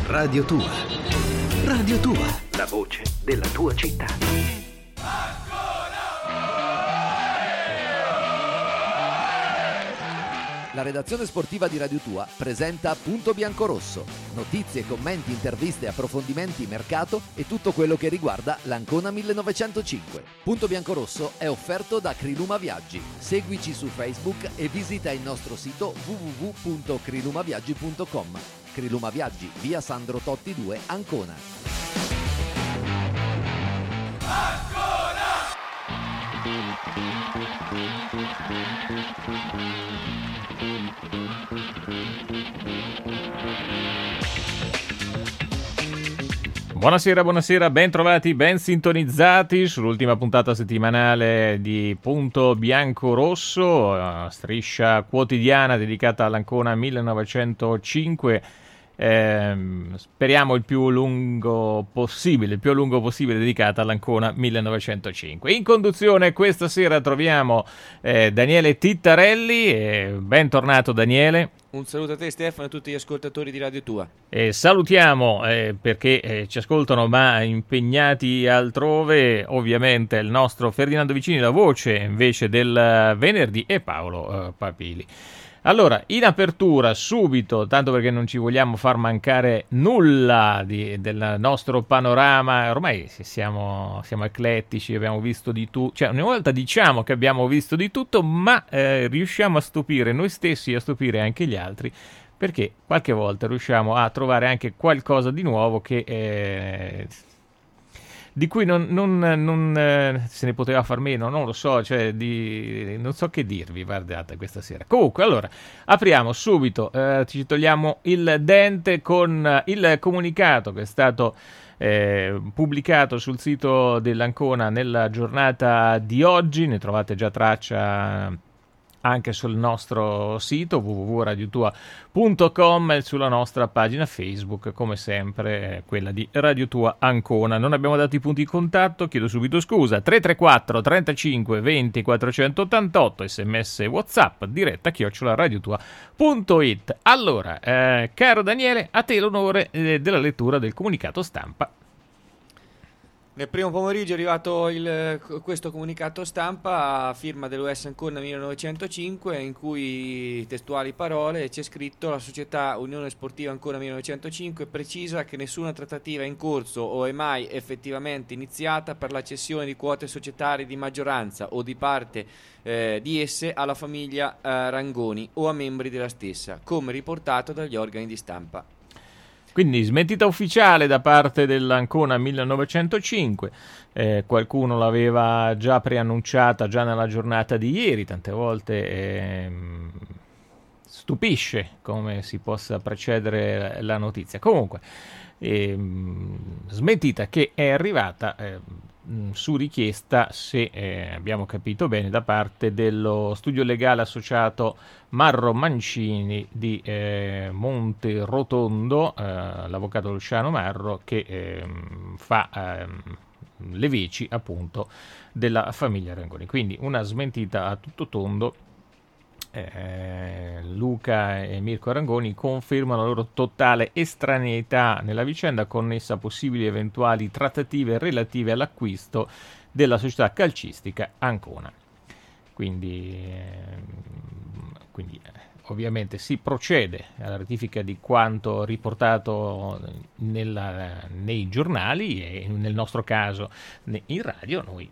Radio Tua. Radio Tua, la voce della tua città. La redazione sportiva di Radio Tua presenta Punto Biancorosso. Notizie, commenti, interviste, approfondimenti, mercato e tutto quello che riguarda l'Ancona 1905. Punto Biancorosso è offerto da Criluma Viaggi. Seguici su Facebook e visita il nostro sito www.crilumaviaggi.com. Criluma Viaggi, via Sandro Totti 2, Ancona. Buonasera, ben trovati, ben sintonizzati sull'ultima puntata settimanale di Punto Biancorosso, striscia quotidiana dedicata all'Ancona 1905. Speriamo il più a lungo possibile dedicata all'Ancona 1905. In conduzione questa sera troviamo Daniele Tittarelli. Bentornato Daniele. Un saluto a te Stefano e a tutti gli ascoltatori di Radio Tua. Salutiamo perché ci ascoltano ma impegnati altrove ovviamente il nostro Ferdinando Vicini, la voce invece del venerdì, e Paolo Papili. Allora, in apertura subito, tanto perché non ci vogliamo far mancare nulla del nostro panorama, ormai siamo eclettici, abbiamo visto di tutto, cioè una volta diciamo che abbiamo visto di tutto, ma riusciamo a stupire noi stessi e a stupire anche gli altri, perché qualche volta riusciamo a trovare anche qualcosa di nuovo che di cui non se ne poteva far meno, non lo so, cioè non so che dirvi, guardate, questa sera. Comunque, allora, apriamo subito, ci togliamo il dente con il comunicato che è stato pubblicato sul sito dell'Ancona nella giornata di oggi. Ne trovate già traccia anche sul nostro sito www.radiotua.com e sulla nostra pagina Facebook, come sempre quella di Radio Tua Ancona. Non abbiamo dato i punti di contatto, chiedo subito scusa. 334 35 20 488, sms WhatsApp, diretta @radiotua.it. Allora, caro Daniele, a te l'onore della lettura del comunicato stampa. Nel primo pomeriggio è arrivato questo comunicato stampa a firma dell'US Ancona 1905, in cui, testuali parole, c'è scritto: la società Unione Sportiva Ancona 1905 precisa che nessuna trattativa è in corso o è mai effettivamente iniziata per la cessione di quote societarie di maggioranza o di parte di esse alla famiglia Rangoni o a membri della stessa, come riportato dagli organi di stampa. Quindi smentita ufficiale da parte dell'Ancona 1905, qualcuno l'aveva già preannunciata già nella giornata di ieri, tante volte stupisce come si possa precedere la notizia. Comunque, smentita che è arrivata su richiesta, se abbiamo capito bene, da parte dello studio legale associato Marro Mancini di Monte Rotondo, l'avvocato Luciano Marro, che fa le veci appunto della famiglia Rangoni. Quindi una smentita a tutto tondo. Luca e Mirko Rangoni confermano la loro totale estraneità nella vicenda connessa a possibili eventuali trattative relative all'acquisto della società calcistica Ancona. Quindi ovviamente si procede alla ratifica di quanto riportato nei giornali e nel nostro caso in radio. Noi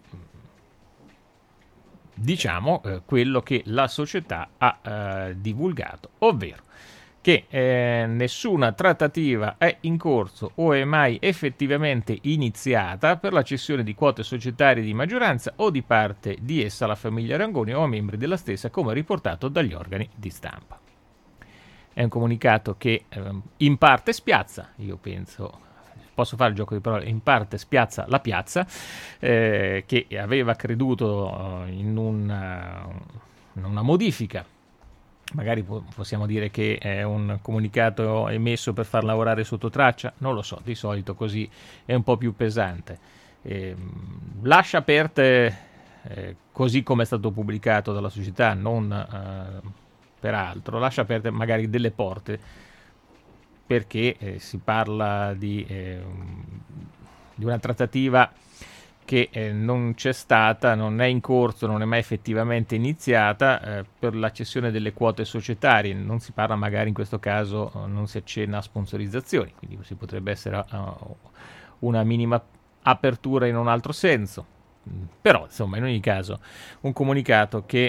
diciamo quello che la società ha divulgato, ovvero che nessuna trattativa è in corso o è mai effettivamente iniziata per la cessione di quote societarie di maggioranza o di parte di essa alla famiglia Rangoni o a membri della stessa, come riportato dagli organi di stampa. È un comunicato che in parte spiazza, io penso, posso fare il gioco di parole, in parte spiazza la piazza, che aveva creduto in una modifica. Magari possiamo dire che è un comunicato emesso per far lavorare sotto traccia, non lo so, di solito così è un po' più pesante. Lascia aperte, così come è stato pubblicato dalla società, non peraltro, lascia aperte magari delle porte perché si parla di una trattativa che non c'è stata, non è in corso, non è mai effettivamente iniziata per la cessione delle quote societarie. Non si parla, magari in questo caso non si accenna a sponsorizzazioni, quindi si potrebbe essere una minima apertura in un altro senso. Però insomma, in ogni caso, un comunicato che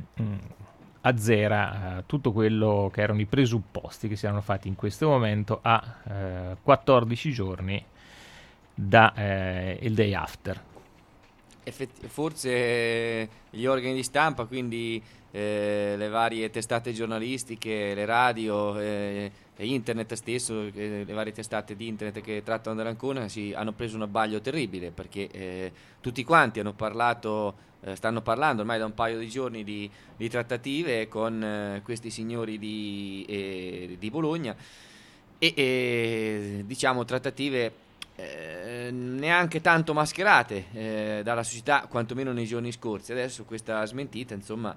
azzera tutto quello che erano i presupposti che si erano fatti in questo momento a 14 giorni da il day after. Forse gli organi di stampa, quindi le varie testate giornalistiche, le radio e internet stesso, le varie testate di internet che trattano dell'Ancona hanno preso un abbaglio terribile, perché tutti quanti hanno parlato, stanno parlando ormai da un paio di giorni di trattative con questi signori di Bologna e diciamo trattative neanche tanto mascherate dalla società, quantomeno nei giorni scorsi. Adesso questa smentita insomma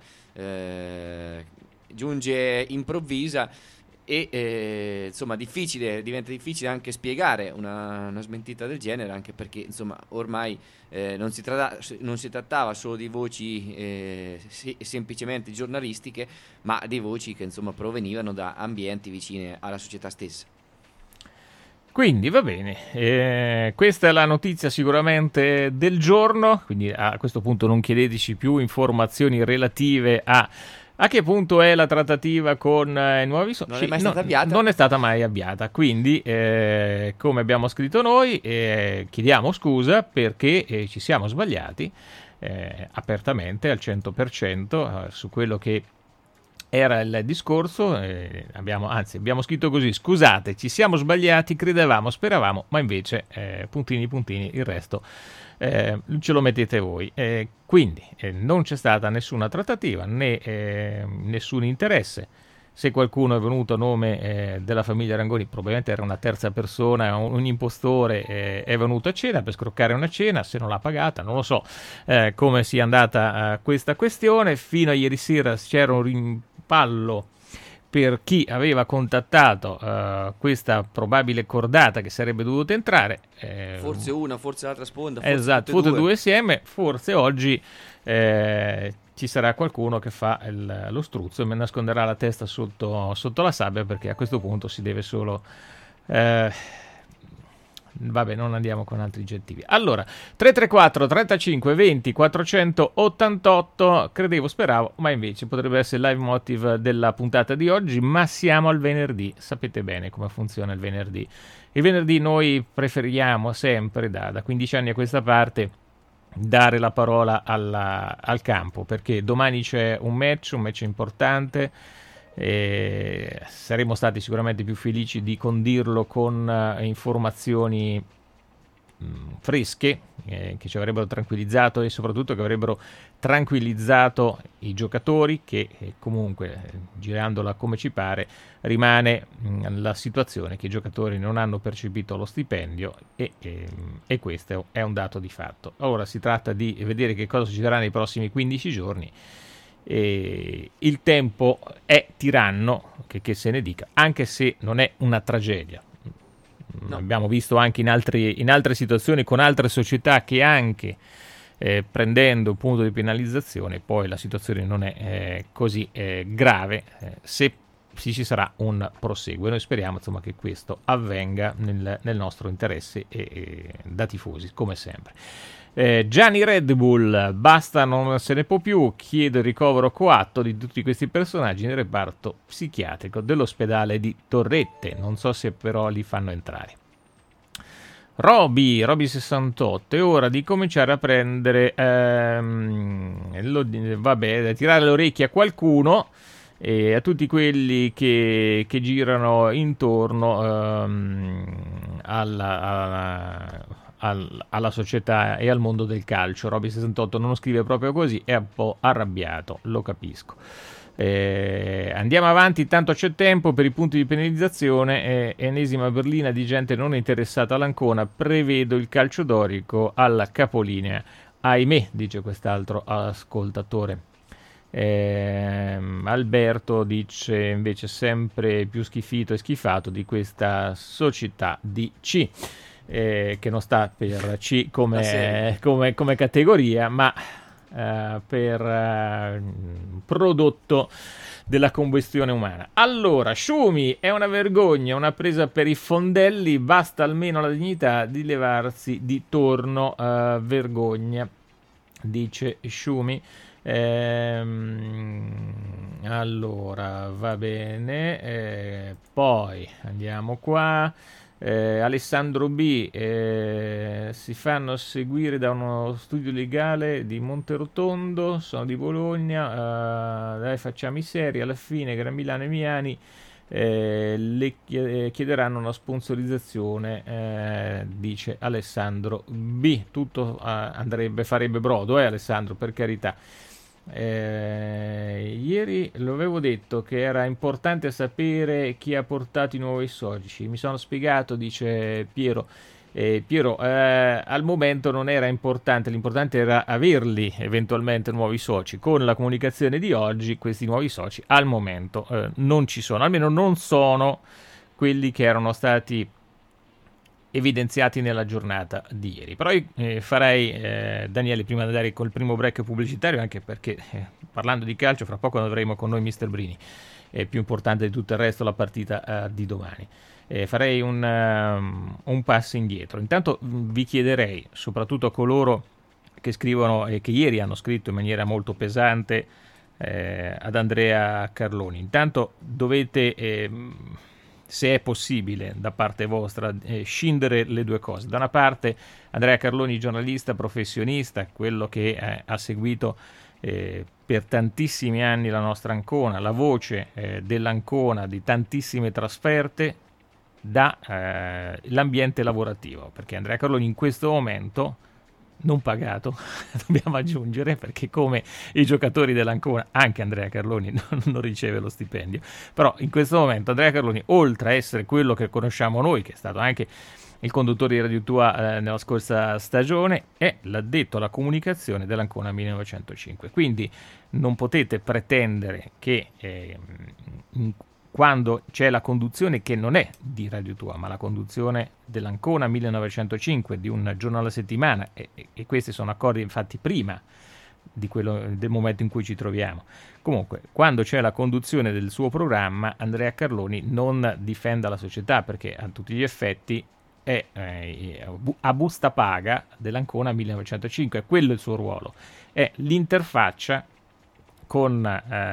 giunge improvvisa e insomma diventa difficile anche spiegare una smentita del genere, anche perché insomma ormai non si trattava solo di voci semplicemente giornalistiche, ma di voci che insomma provenivano da ambienti vicini alla società stessa. Quindi va bene, questa è la notizia sicuramente del giorno, quindi a questo punto non chiedeteci più informazioni relative a che punto è la trattativa con i nuovi soci. Non è mai stata avviata. Non è stata mai avviata, quindi come abbiamo scritto noi chiediamo scusa perché ci siamo sbagliati apertamente al 100% su quello che era il discorso. Abbiamo scritto così: scusate, ci siamo sbagliati, credevamo, speravamo, ma invece puntini il resto ce lo mettete voi. Quindi non c'è stata nessuna trattativa né nessun interesse. Se qualcuno è venuto a nome della famiglia Rangoni, probabilmente era una terza persona, un impostore, è venuto a cena per scroccare una cena, se non l'ha pagata, non lo so come sia andata questa questione. Fino a ieri sera c'era un rimpallo per chi aveva contattato questa probabile cordata che sarebbe dovuta entrare. Forse una, forse l'altra sponda. Forse esatto, tutte due insieme. Forse oggi ci sarà qualcuno che fa lo struzzo e mi nasconderà la testa sotto la sabbia, perché a questo punto si deve solo... Vabbè, non andiamo con altri aggettivi. Allora, 334 35 20 488, speravo, ma invece potrebbe essere il live motive della puntata di oggi, ma siamo al venerdì. Sapete bene come funziona il venerdì. Il venerdì noi preferiamo sempre, da 15 anni a questa parte, dare la parola al campo, perché domani c'è un match importante. Saremmo stati sicuramente più felici di condirlo con informazioni fresche che ci avrebbero tranquillizzato e soprattutto che avrebbero tranquillizzato i giocatori, che comunque, girandola come ci pare, rimane la situazione che i giocatori non hanno percepito lo stipendio e questo è un dato di fatto. Ora si tratta di vedere che cosa succederà nei prossimi 15 giorni. Il tempo è tiranno, che se ne dica, anche se non è una tragedia. No. Abbiamo visto anche in altre situazioni con altre società che anche prendendo punto di penalizzazione poi la situazione non è così grave se ci sarà un proseguo. Noi speriamo insomma che questo avvenga nel nostro interesse e da tifosi, come sempre. Gianni Red Bull, basta, non se ne può più, chiede il ricovero coatto di tutti questi personaggi nel reparto psichiatrico dell'ospedale di Torrette, non so se però li fanno entrare. Roby 68, è ora di cominciare a prendere tirare le orecchie a qualcuno e a tutti quelli che girano intorno alla società e al mondo del calcio. Roby68 non lo scrive proprio così, è un po' arrabbiato, lo capisco. Andiamo avanti, tanto c'è tempo per i punti di penalizzazione. Ennesima berlina di gente non interessata all'Ancona, prevedo il calcio dorico alla capolinea, ahimè, dice quest'altro ascoltatore Alberto dice invece sempre più schifito e schifato di questa società di C, che non sta per C come categoria, ma per prodotto della combustione umana. Allora, Sciumi, è una vergogna, una presa per i fondelli, basta almeno la dignità di levarsi di torno, vergogna, dice Sciumi. Allora, va bene, poi andiamo qua. Alessandro B, si fanno seguire da uno studio legale di Monterotondo, sono di Bologna, dai, facciamo i seri, alla fine Gran Milano e Miani le chiederanno una sponsorizzazione, dice Alessandro B. Tutto farebbe brodo, Alessandro, per carità. Ieri lo avevo detto che era importante sapere chi ha portato i nuovi soci, mi sono spiegato, dice Piero. Piero, al momento non era importante, l'importante era averli eventualmente nuovi soci. Con la comunicazione di oggi questi nuovi soci al momento non ci sono, almeno non sono quelli che erano stati evidenziati nella giornata di ieri. Però farei, Daniele, prima di andare col primo break pubblicitario, anche perché parlando di calcio fra poco avremo con noi Mister Brini, è più importante di tutto il resto la partita di domani. Farei un passo indietro. Intanto vi chiederei, soprattutto a coloro che scrivono e che ieri hanno scritto in maniera molto pesante ad Andrea Carloni, intanto dovete, se è possibile da parte vostra, scindere le due cose. Da una parte Andrea Carloni, giornalista, professionista, quello che ha seguito per tantissimi anni la nostra Ancona, la voce dell'Ancona, di tantissime trasferte, l'ambiente lavorativo, perché Andrea Carloni in questo momento, non pagato, dobbiamo aggiungere, perché come i giocatori dell'Ancona anche Andrea Carloni non riceve lo stipendio, però in questo momento Andrea Carloni, oltre a essere quello che conosciamo noi, che è stato anche il conduttore di Radio Tua nella scorsa stagione, è l'addetto alla comunicazione dell'Ancona 1905, quindi non potete pretendere che quando c'è la conduzione, che non è di Radio Tua, ma la conduzione dell'Ancona 1905, di un giorno alla settimana, e questi sono accordi infatti prima del momento in cui ci troviamo. Comunque, quando c'è la conduzione del suo programma, Andrea Carloni non difenda la società, perché a tutti gli effetti è a busta paga dell'Ancona 1905, quello è il suo ruolo, è l'interfaccia con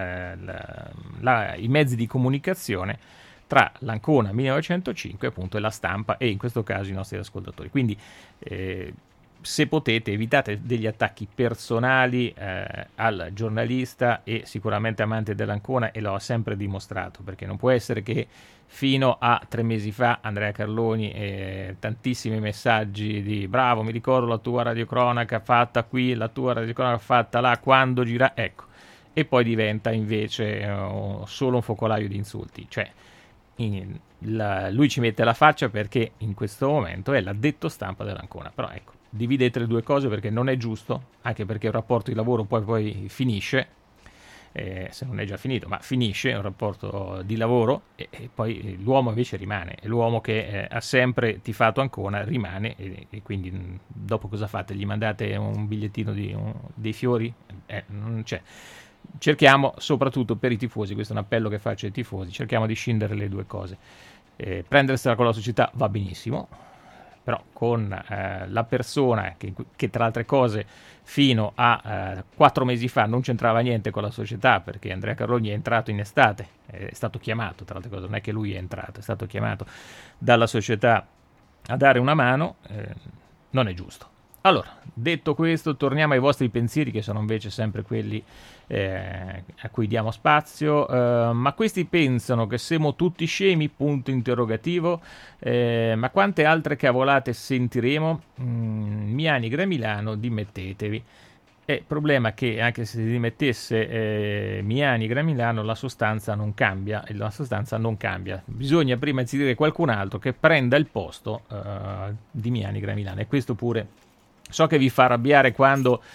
i mezzi di comunicazione tra l'Ancona 1905 appunto e la stampa, e in questo caso i nostri ascoltatori. Quindi se potete evitate degli attacchi personali al giornalista, e sicuramente amante dell'Ancona, e lo ha sempre dimostrato, perché non può essere che fino a 3 mesi fa Andrea Carloni tantissimi messaggi di bravo, mi ricordo la tua radiocronaca fatta qui, la tua radiocronaca fatta là, quando gira, ecco, e poi diventa invece solo un focolaio di insulti. Cioè lui ci mette la faccia perché in questo momento è l'addetto stampa dell'Ancona, però ecco, dividete le due cose, perché non è giusto, anche perché un rapporto di lavoro poi finisce, se non è già finito, ma finisce un rapporto di lavoro, e poi l'uomo invece rimane, e l'uomo che ha sempre tifato Ancona rimane, e quindi dopo cosa fate? Gli mandate un bigliettino dei fiori? Non c'è. Cerchiamo, soprattutto per i tifosi, questo è un appello che faccio ai tifosi, cerchiamo di scindere le due cose. Prendersela con la società va benissimo, però con la persona che tra altre cose fino a 4 mesi fa non c'entrava niente con la società, perché Andrea Carloni è entrato in estate, è stato chiamato, tra altre cose non è che lui è entrato, è stato chiamato dalla società a dare una mano, non è giusto. Allora, detto questo, torniamo ai vostri pensieri, che sono invece sempre quelli a cui diamo spazio. Ma questi pensano che siamo tutti scemi? Punto interrogativo. Ma quante altre cavolate sentiremo? Miani, Gran Milano, dimettetevi. Il problema è che anche se si dimettesse Miani, Gran Milano, la sostanza non cambia, e la sostanza non cambia. Bisogna prima inserire qualcun altro che prenda il posto di Miani, Gran Milano, e questo pure so che vi fa arrabbiare quando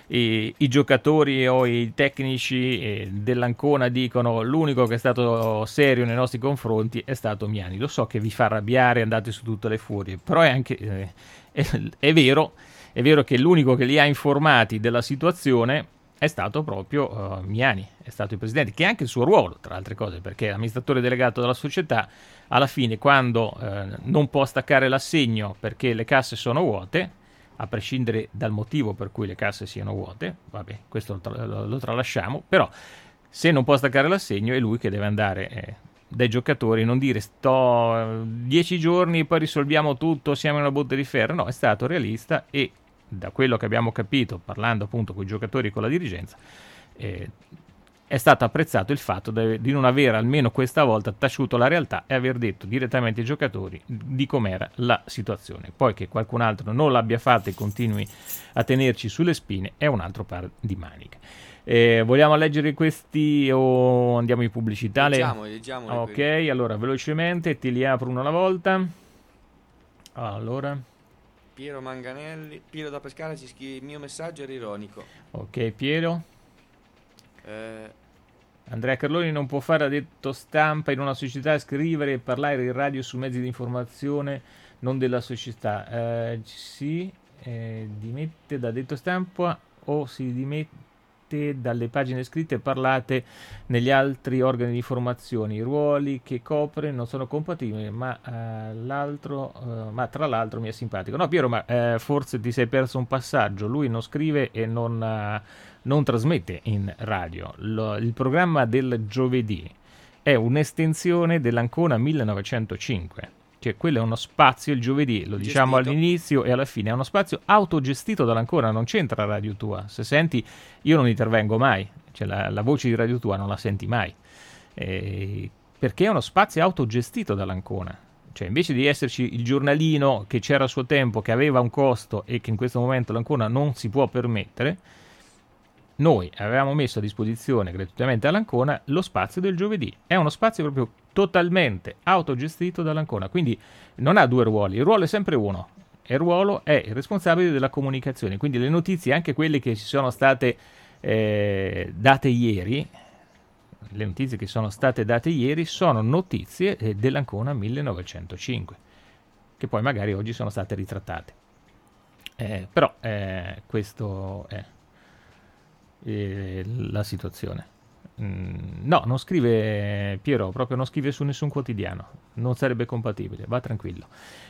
i giocatori o i tecnici dell'Ancona dicono l'unico che è stato serio nei nostri confronti è stato Miani. Lo so che vi fa arrabbiare, andate su tutte le furie, però è anche è vero che l'unico che li ha informati della situazione è stato proprio Miani, è stato il presidente, che è anche il suo ruolo, tra altre cose, perché l'amministratore delegato della società, alla fine, quando non può staccare l'assegno perché le casse sono vuote, a prescindere dal motivo per cui le casse siano vuote, vabbè, questo lo tralasciamo, però se non può staccare l'assegno è lui che deve andare dai giocatori, non dire sto 10 giorni e poi risolviamo tutto, siamo in una botte di ferro. No, è stato realista e da quello che abbiamo capito, parlando appunto con i giocatori e con la dirigenza, è stato apprezzato il fatto di non aver almeno questa volta taciuto la realtà e aver detto direttamente ai giocatori di com'era la situazione. Poi che qualcun altro non l'abbia fatto e continui a tenerci sulle spine è un altro par di maniche. Vogliamo leggere questi o andiamo in pubblicità? Leggiamoli. Ok, allora velocemente ti li apro uno alla volta. Allora, Piero Manganelli, Piero da Pescara ci scrive: il mio messaggio era ironico. ok, Piero. Andrea Carloni non può fare addetto stampa in una società, scrivere e parlare in radio su mezzi di informazione non della società. Si dimette da addetto stampa o si dimette dalle pagine scritte e parlate negli altri organi di informazione. I ruoli che copre non sono compatibili, ma tra l'altro mi è simpatico. No Piero, ma forse ti sei perso un passaggio. Lui non scrive e non trasmette in radio. Il programma del giovedì è un'estensione dell'Ancona 1905. Cioè, quello è uno spazio, il giovedì, lo diciamo all'inizio e alla fine, è uno spazio autogestito dall'Ancona, non c'entra Radio Tua. Se senti, io non intervengo mai, cioè la voce di Radio Tua non la senti mai, perché è uno spazio autogestito dall'Ancona. Cioè, invece di esserci il giornalino che c'era a suo tempo, che aveva un costo e che in questo momento l'Ancona non si può permettere, noi avevamo messo a disposizione gratuitamente all'Ancona lo spazio del giovedì. È uno spazio proprio totalmente autogestito dall'Ancona, quindi non ha due ruoli, il ruolo è sempre uno, e il ruolo è il responsabile della comunicazione, quindi le notizie, anche quelle che ci sono state date ieri, le notizie che sono state date ieri sono notizie dell'Ancona 1905, che poi magari oggi sono state ritrattate. Però questo è la situazione. No, non scrive Piero, proprio non scrive su nessun quotidiano, non sarebbe compatibile, va tranquillo.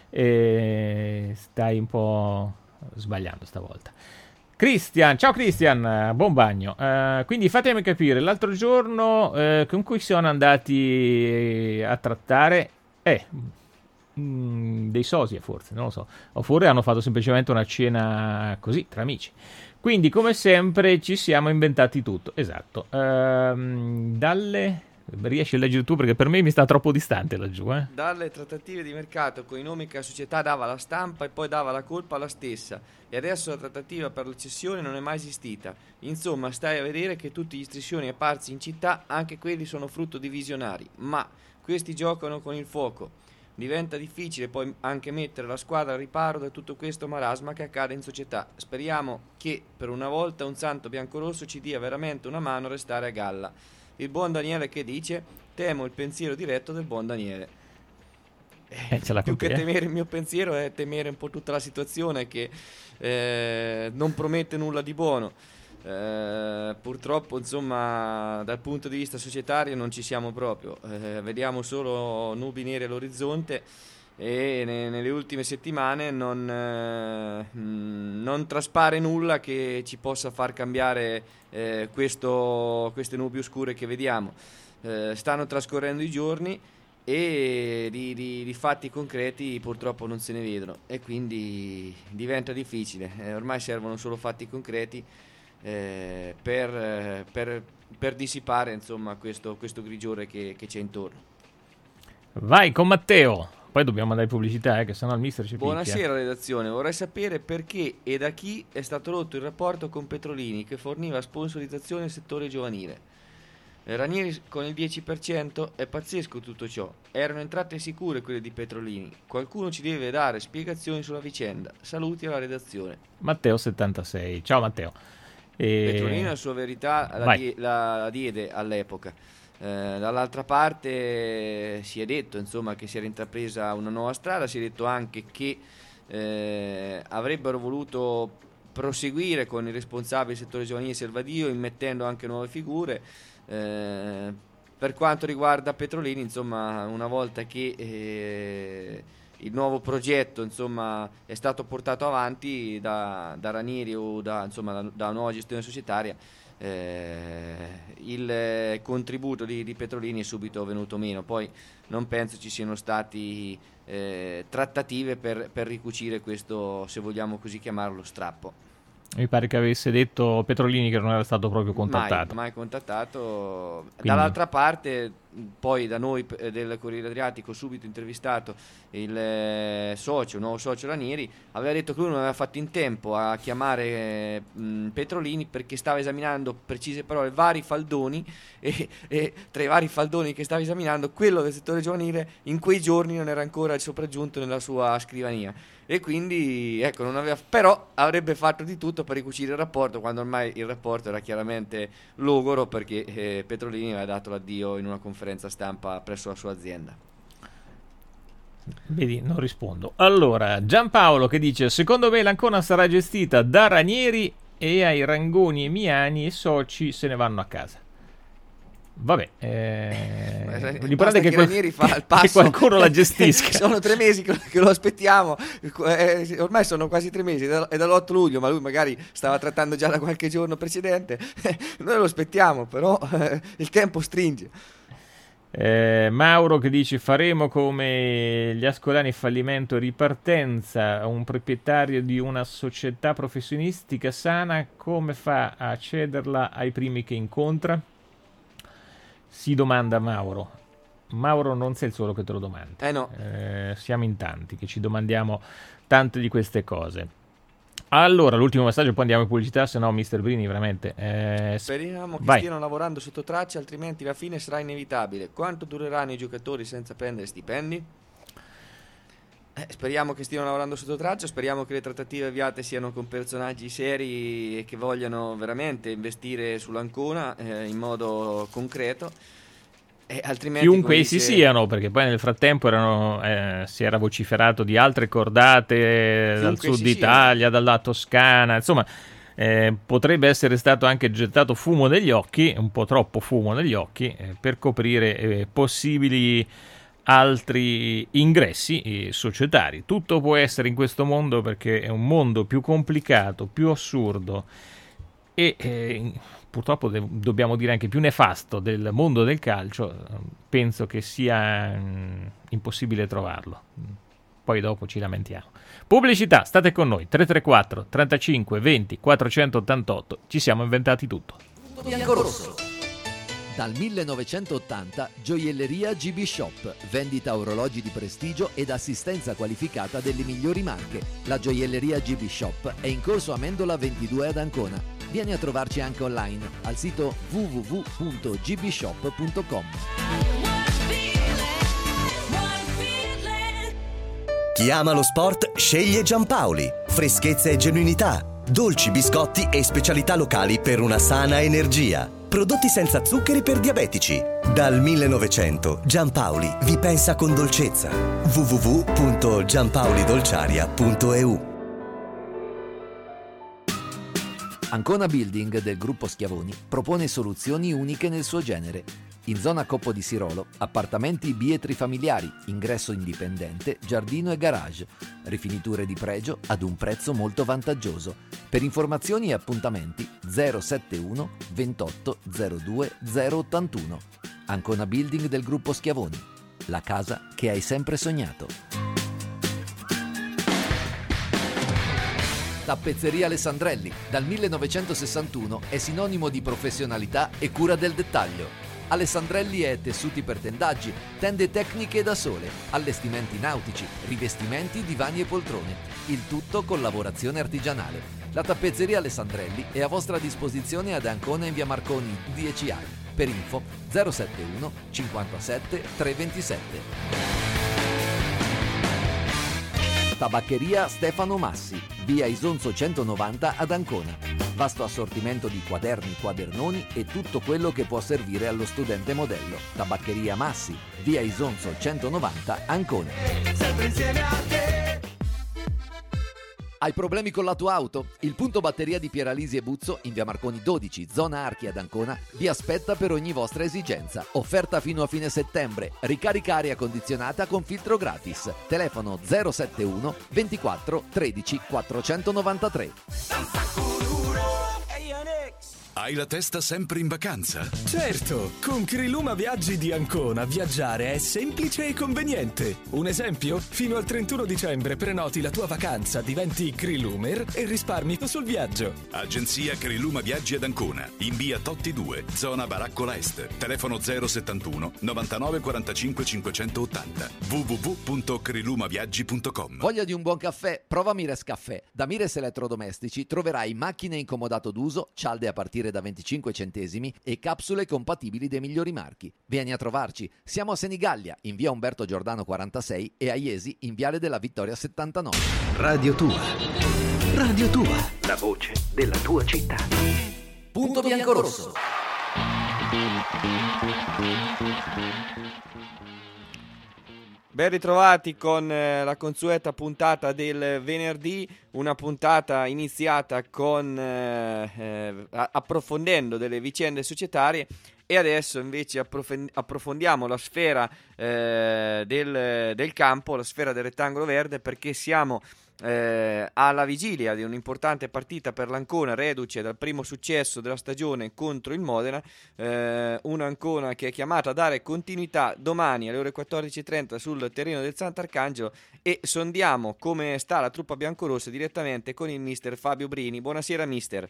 Stai un po' sbagliando stavolta. Cristian, ciao Cristian, buon bagno. Quindi fatemi capire, l'altro giorno con cui sono andati a trattare dei sosia forse, non lo so, oppure hanno fatto semplicemente una cena così tra amici. Quindi, come sempre, ci siamo inventati tutto. Esatto. Riesci a leggere tu, perché per me mi sta troppo distante laggiù. Dalle trattative di mercato con i nomi che la società dava alla stampa e poi dava la colpa alla stessa. E adesso la trattativa per la cessione non è mai esistita. Insomma, stai a vedere che tutti gli striscioni apparsi in città, anche quelli sono frutto di visionari. Ma questi giocano con il fuoco. Diventa difficile poi anche mettere la squadra al riparo da tutto questo marasma che accade in società. Speriamo che per una volta un santo biancorosso ci dia veramente una mano a restare a galla. Il buon Daniele che dice: temo il pensiero diretto del buon Daniele. Più che temere il mio pensiero è temere un po' tutta la situazione che non promette nulla di buono. Purtroppo, insomma, dal punto di vista societario non ci siamo proprio, vediamo solo nubi nere all'orizzonte e nelle ultime settimane non traspare nulla che ci possa far cambiare queste nubi oscure che vediamo. Stanno trascorrendo i giorni e di fatti concreti purtroppo non se ne vedono, e quindi diventa difficile. Ormai servono solo fatti concreti per dissipare, insomma, questo grigiore che c'è intorno. Vai con Matteo, poi dobbiamo andare in pubblicità, che sennò il mister ci picchia. Buonasera redazione, vorrei sapere perché e da chi è stato rotto il rapporto con Petrolini, che forniva sponsorizzazione al settore giovanile. Ranieri con il 10%, è pazzesco tutto ciò. Erano entrate sicure quelle di Petrolini. Qualcuno ci deve dare spiegazioni sulla vicenda. Saluti alla redazione. Matteo 76. Ciao Matteo. Petrolini la sua verità la diede all'epoca. Dall'altra parte si è detto insomma che si era intrapresa una nuova strada, si è detto anche che avrebbero voluto proseguire con i responsabili del settore giovanile Selvadio, immettendo anche nuove figure. Per quanto riguarda Petrolini, insomma, una volta che il nuovo progetto insomma è stato portato avanti da Ranieri o da nuova gestione societaria, il contributo di Petrolini è subito venuto meno. Poi non penso ci siano stati trattative per ricucire questo, se vogliamo così chiamarlo, strappo. Mi pare che avesse detto Petrolini che non era stato proprio contattato. Mai contattato. Quindi... Dall'altra parte, poi da noi del Corriere Adriatico, subito intervistato il nuovo socio Ranieri, aveva detto che lui non aveva fatto in tempo a chiamare Petrolini perché stava esaminando, precise parole, vari faldoni e tra i vari faldoni che stava esaminando, quello del settore giovanile in quei giorni non era ancora sopraggiunto nella sua scrivania. E quindi ecco, però avrebbe fatto di tutto per ricucire il rapporto, quando ormai il rapporto era chiaramente logoro, perché Petrolini aveva dato l'addio in una conferenza stampa presso la sua azienda. Vedi, non rispondo. Allora, Giampaolo che dice: secondo me l'Ancona sarà gestita da Ranieri e ai Rangoni e Miani e soci se ne vanno a casa. Vabbè, l'importante è che Ranieri fa il passo, che qualcuno la gestisca. Sono 3 mesi che lo aspettiamo, ormai sono quasi 3 mesi, è dall'8 luglio, ma lui magari stava trattando già da qualche giorno precedente. Noi lo aspettiamo, però il tempo stringe. Mauro che dice: faremo come gli Ascolani, fallimento e ripartenza. Un proprietario di una società professionistica sana come fa a cederla ai primi che incontra? Si domanda Mauro. Mauro, non sei il solo che te lo domanda. No. Siamo in tanti che ci domandiamo tante di queste cose. Allora, l'ultimo messaggio, poi andiamo in pubblicità, se no Mister Brini veramente... Speriamo che stiano lavorando sotto traccia, altrimenti la fine sarà inevitabile. Quanto dureranno i giocatori senza prendere stipendi? Speriamo che stiano lavorando sotto traccia, speriamo che le trattative avviate siano con personaggi seri e che vogliano veramente investire sull'Ancona in modo concreto. Altrimenti, chiunque essi siano, perché poi nel frattempo si era vociferato di altre cordate dal sud Italia, dalla Toscana, insomma potrebbe essere stato anche gettato fumo negli occhi, un po' troppo fumo negli occhi, per coprire possibili altri ingressi societari. Tutto può essere in questo mondo, perché è un mondo più complicato, più assurdo e purtroppo dobbiamo dire anche più nefasto del mondo del calcio. Penso che sia impossibile trovarlo. Poi dopo ci lamentiamo. Pubblicità, state con noi. 334 35 20 488. Ci siamo inventati tutto. Biancorosso. Dal 1980 Gioielleria GB Shop, vendita orologi di prestigio ed assistenza qualificata delle migliori marche. La Gioielleria GB Shop è in corso Amendola 22 ad Ancona. Vieni a trovarci anche online al sito www.gbshop.com. Chi ama lo sport sceglie Giampaoli. Freschezza e genuinità, dolci, biscotti e specialità locali per una sana energia. Prodotti senza zuccheri per diabetici. Dal 1900 Giampaoli vi pensa con dolcezza. www.giampaolidolciaria.eu. Ancona Building del gruppo Schiavoni propone soluzioni uniche nel suo genere. In zona Coppo di Sirolo, appartamenti bitrifamiliari, ingresso indipendente, giardino e garage, rifiniture di pregio ad un prezzo molto vantaggioso. Per informazioni e appuntamenti 071 28 02 081. Ancona Building del gruppo Schiavoni, la casa che hai sempre sognato. Tappezzeria Alessandrelli, dal 1961 è sinonimo di professionalità e cura del dettaglio. Alessandrelli è tessuti per tendaggi, tende tecniche da sole, allestimenti nautici, rivestimenti, divani e poltrone. Il tutto con lavorazione artigianale. La tappezzeria Alessandrelli è a vostra disposizione ad Ancona in via Marconi 10A. Per info 071 57 327. Tabaccheria Stefano Massi, via Isonzo 190 ad Ancona. Vasto assortimento di quaderni, quadernoni e tutto quello che può servire allo studente modello. Tabaccheria Massi, via Isonzo 190, Ancona. Sempre insieme a te. Hai problemi con la tua auto? Il punto batteria di Pieralisi e Buzzo in via Marconi 12, zona Archi ad Ancona, vi aspetta per ogni vostra esigenza. Offerta fino a fine settembre. Ricarica aria condizionata con filtro gratis. Telefono 071 24 13 493. Hai la testa sempre in vacanza? Certo, con Criluma Viaggi di Ancona viaggiare è semplice e conveniente. Un esempio? Fino al 31 dicembre prenoti la tua vacanza, diventi Crilumer e risparmi sul viaggio. Agenzia Criluma Viaggi ad Ancona, in via Totti 2, zona Baraccola Est. Telefono 071 99 45 580. www.crilumaviaggi.com. Voglia di un buon caffè? Prova Mires Caffè. Da Mires Elettrodomestici troverai macchine in comodato d'uso, cialde a partire da 25 centesimi e capsule compatibili dei migliori marchi. Vieni a trovarci. Siamo a Senigallia, in via Umberto Giordano 46 e a Iesi, in viale della Vittoria 79. Radio Tua. Radio Tua. La voce della tua città. Punto Biancorosso. Ben ritrovati con la consueta puntata del venerdì, una puntata iniziata con approfondendo delle vicende societarie e adesso invece approfondiamo la sfera del campo, la sfera del rettangolo verde, perché siamo alla vigilia di un'importante partita per l'Ancona, reduce dal primo successo della stagione contro il Modena, un'Ancona che è chiamata a dare continuità domani alle ore 14.30 sul terreno del Sant'Arcangelo, e sondiamo come sta la truppa biancorossa direttamente con il mister Fabio Brini. Buonasera mister.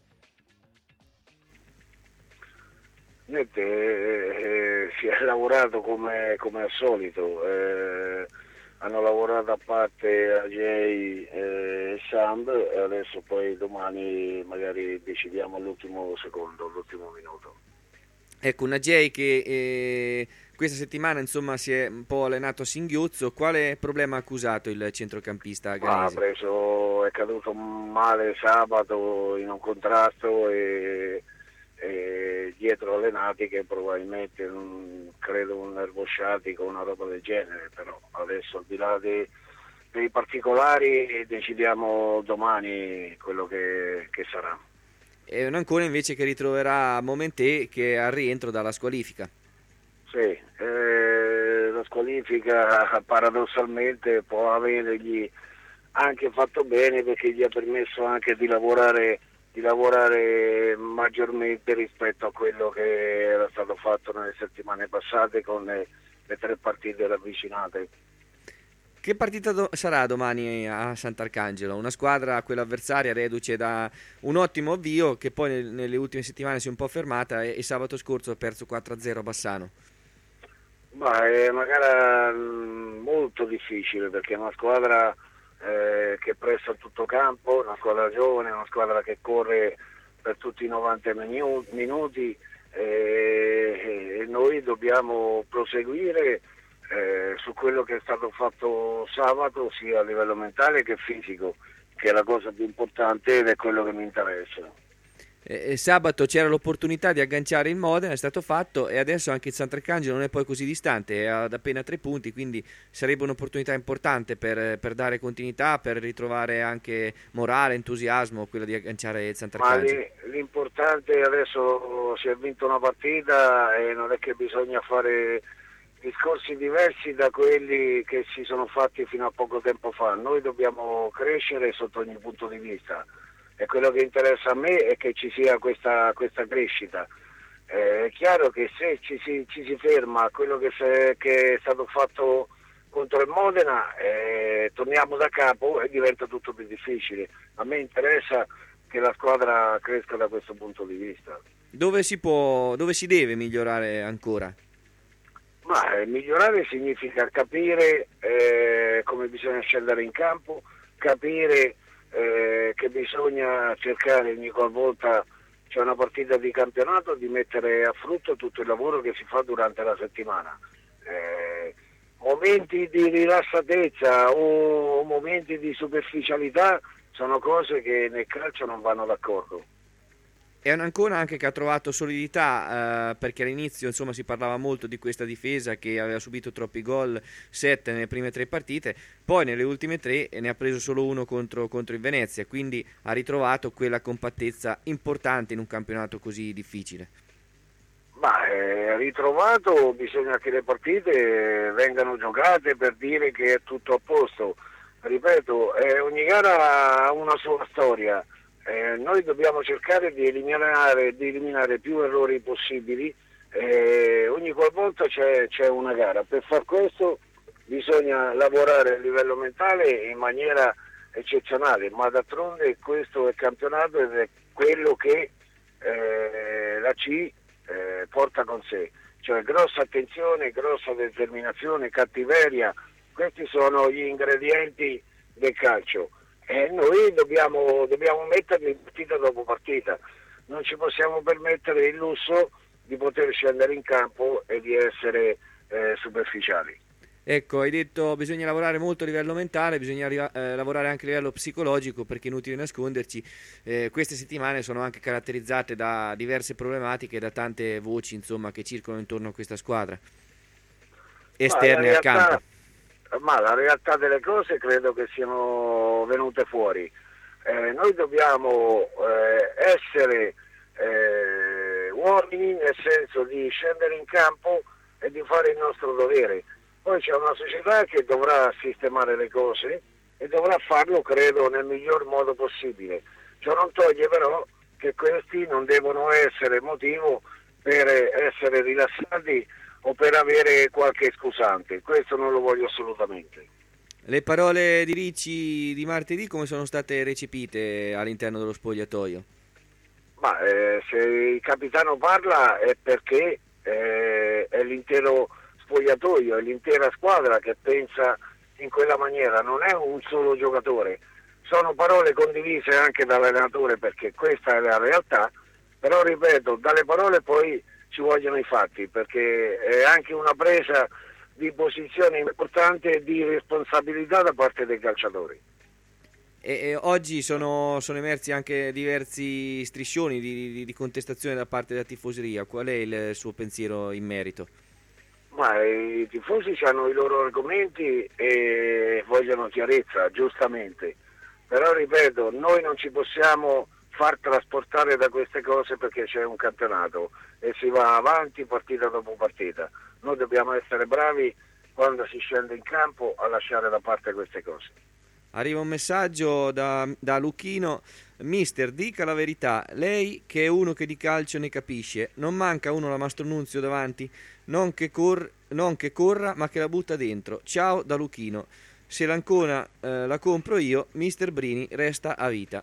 Niente, si è lavorato come al solito, hanno lavorato a parte AJ e Samb, e adesso poi domani magari decidiamo all'ultimo secondo, all'ultimo minuto. Ecco, una Jay che questa settimana insomma si è un po' allenato a singhiozzo. Quale problema ha accusato il centrocampista ghanese? È caduto male sabato in un contrasto e dietro allenati che probabilmente credo un nervo sciatico, una roba del genere, però adesso al di là dei particolari decidiamo domani quello che sarà. E un Ancona invece che ritroverà Momentè, che è al rientro dalla squalifica. Sì, la squalifica paradossalmente può avergli anche fatto bene, perché gli ha permesso anche di lavorare maggiormente rispetto a quello che era stato fatto nelle settimane passate con le 3 partite ravvicinate. Che partita sarà domani a Sant'Arcangelo? Una squadra, quella avversaria, reduce da un ottimo avvio che poi nelle ultime settimane si è un po' fermata e sabato scorso ha perso 4-0 a Bassano. È una gara molto difficile, perché è una squadra che pressa a tutto campo, una squadra giovane, una squadra che corre per tutti i 90 minuti e noi dobbiamo proseguire su quello che è stato fatto sabato, sia a livello mentale che fisico, che è la cosa più importante ed è quello che mi interessa. Sabato c'era l'opportunità di agganciare il Modena, è stato fatto, e adesso anche il Sant'Arcangelo non è poi così distante, è ad appena 3 punti, quindi sarebbe un'opportunità importante per dare continuità, per ritrovare anche morale, entusiasmo, quello di agganciare il Sant'Arcangelo. Ma l'importante adesso, si è vinta una partita e non è che bisogna fare discorsi diversi da quelli che si sono fatti fino a poco tempo fa. Noi dobbiamo crescere sotto ogni punto di vista, e quello che interessa a me è che ci sia questa crescita. È chiaro che se ci si ferma a quello che è stato fatto contro il Modena, torniamo da capo e diventa tutto più difficile. A me interessa che la squadra cresca da questo punto di vista. Dove si deve migliorare ancora? Migliorare significa capire come bisogna scendere in campo, capire che bisogna cercare ogni qualvolta c'è una partita di campionato di mettere a frutto tutto il lavoro che si fa durante la settimana. Momenti di rilassatezza o momenti di superficialità sono cose che nel calcio non vanno d'accordo. È un Ancona anche che ha trovato solidità, perché all'inizio insomma si parlava molto di questa difesa che aveva subito troppi gol, 7 nelle prime 3 partite, poi nelle ultime 3 ne ha preso solo uno contro il Venezia, quindi ha ritrovato quella compattezza importante in un campionato così difficile. Ritrovato, bisogna che le partite vengano giocate per dire che è tutto a posto. Ripeto, ogni gara ha una sua storia. Noi dobbiamo cercare di eliminare più errori possibili, ogni qualvolta c'è una gara. Per far questo bisogna lavorare a livello mentale in maniera eccezionale, ma d'altronde questo è il campionato ed è quello che la C porta con sé, cioè grossa attenzione, grossa determinazione, cattiveria. Questi sono gli ingredienti del calcio. Noi dobbiamo metterli partita dopo partita, non ci possiamo permettere il lusso di poter scendere in campo e di essere superficiali. Ecco, hai detto bisogna lavorare molto a livello mentale, bisogna lavorare anche a livello psicologico, perché inutile nasconderci, queste settimane sono anche caratterizzate da diverse problematiche, da tante voci insomma che circolano intorno a questa squadra, esterne al campo. Ma la realtà delle cose credo che siano venute fuori. Noi dobbiamo essere uomini, nel senso di scendere in campo e di fare il nostro dovere. Poi c'è una società che dovrà sistemare le cose e dovrà farlo, credo, nel miglior modo possibile. Ciò non toglie però che questi non devono essere motivo per essere rilassati o per avere qualche scusante, questo non lo voglio assolutamente. Le parole di Ricci di martedì come sono state recepite all'interno dello spogliatoio? Se il capitano parla è perché è l'intero spogliatoio, è l'intera squadra che pensa in quella maniera, non è un solo giocatore. Sono parole condivise anche dall'allenatore, perché questa è la realtà, però ripeto, dalle parole poi ci vogliono i fatti, perché è anche una presa di posizione importante e di responsabilità da parte dei calciatori. E oggi sono emersi anche diversi striscioni di contestazione da parte della tifoseria. Qual è il suo pensiero in merito? I tifosi hanno i loro argomenti e vogliono chiarezza, giustamente, però ripeto, noi non ci possiamo far trasportare da queste cose, perché c'è un campionato e si va avanti partita dopo partita. Noi dobbiamo essere bravi quando si scende in campo a lasciare da parte queste cose. Arriva un messaggio da Lucchino: mister, dica la verità, lei che è uno che di calcio ne capisce, non manca uno la Mastronunzio davanti, non che corra ma che la butta dentro. Ciao da Lucchino, se l'Ancona la compro io, mister Brini resta a vita.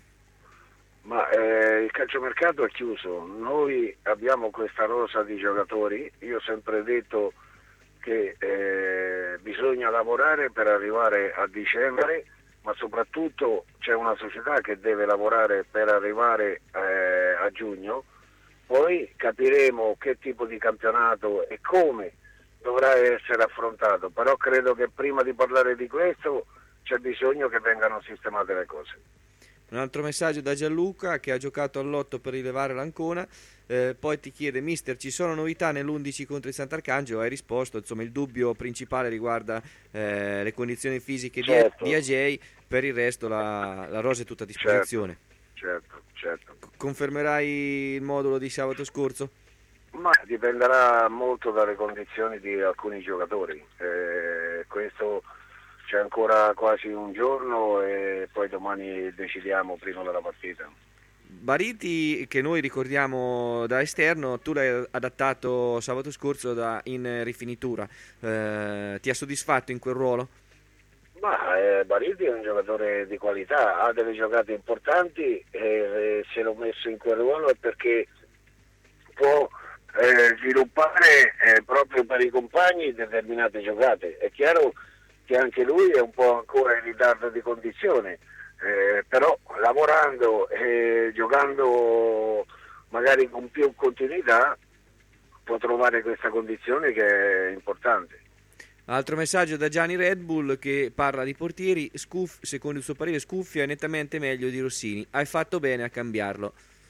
Il calciomercato è chiuso, noi abbiamo questa rosa di giocatori, io ho sempre detto che bisogna lavorare per arrivare a dicembre, ma soprattutto c'è una società che deve lavorare per arrivare a giugno, poi capiremo che tipo di campionato e come dovrà essere affrontato, però credo che prima di parlare di questo c'è bisogno che vengano sistemate le cose. Un altro messaggio da Gianluca, che ha giocato all'8 per rilevare l'Ancona, poi ti chiede: mister, ci sono novità nell'11 contro il Sant'Arcangelo? Hai risposto, insomma il dubbio principale riguarda le condizioni fisiche di Agei, per il resto la rosa è tutta a disposizione. Certo. Confermerai il modulo di sabato scorso? Ma dipenderà molto dalle condizioni di alcuni giocatori, questo c'è ancora quasi un giorno e poi domani decidiamo prima della partita. Bariti, che noi ricordiamo da esterno, tu l'hai adattato sabato scorso in rifinitura, ti ha soddisfatto in quel ruolo? Bariti è un giocatore di qualità, ha delle giocate importanti e se l'ho messo in quel ruolo è perché può sviluppare proprio per i compagni determinate giocate. È chiaro che anche lui è un po' ancora in ritardo di condizione, però lavorando e giocando magari con più continuità può trovare questa condizione che è importante. Altro messaggio da Gianni Red Bull, che parla di portieri. Secondo il suo parere Scuffia è nettamente meglio di Rossini, hai fatto bene a cambiarlo.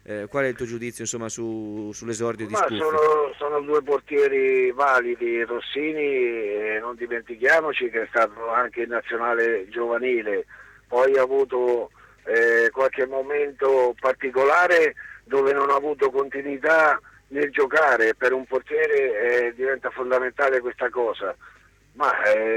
Qual è il tuo giudizio insomma sull'esordio di Ma Scuffi? sono due portieri validi. Rossini, non dimentichiamoci che è stato anche in nazionale giovanile, poi ha avuto qualche momento particolare dove non ha avuto continuità nel giocare. Per un portiere diventa fondamentale questa cosa, ma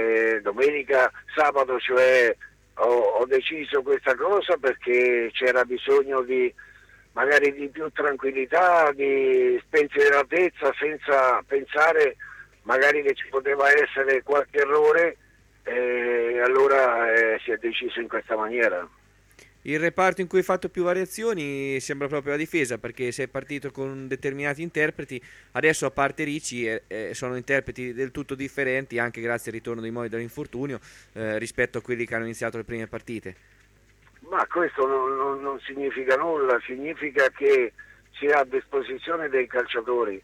sabato ho deciso questa cosa perché c'era bisogno magari di più tranquillità, di spensieratezza, senza pensare magari che ci poteva essere qualche errore, e allora si è deciso in questa maniera. Il reparto in cui hai fatto più variazioni sembra proprio la difesa, perché sei partito con determinati interpreti, adesso a parte Ricci sono interpreti del tutto differenti, anche grazie al ritorno di Moi dall'infortunio, rispetto a quelli che hanno iniziato le prime partite. Ma questo non significa nulla, significa che si ha a disposizione dei calciatori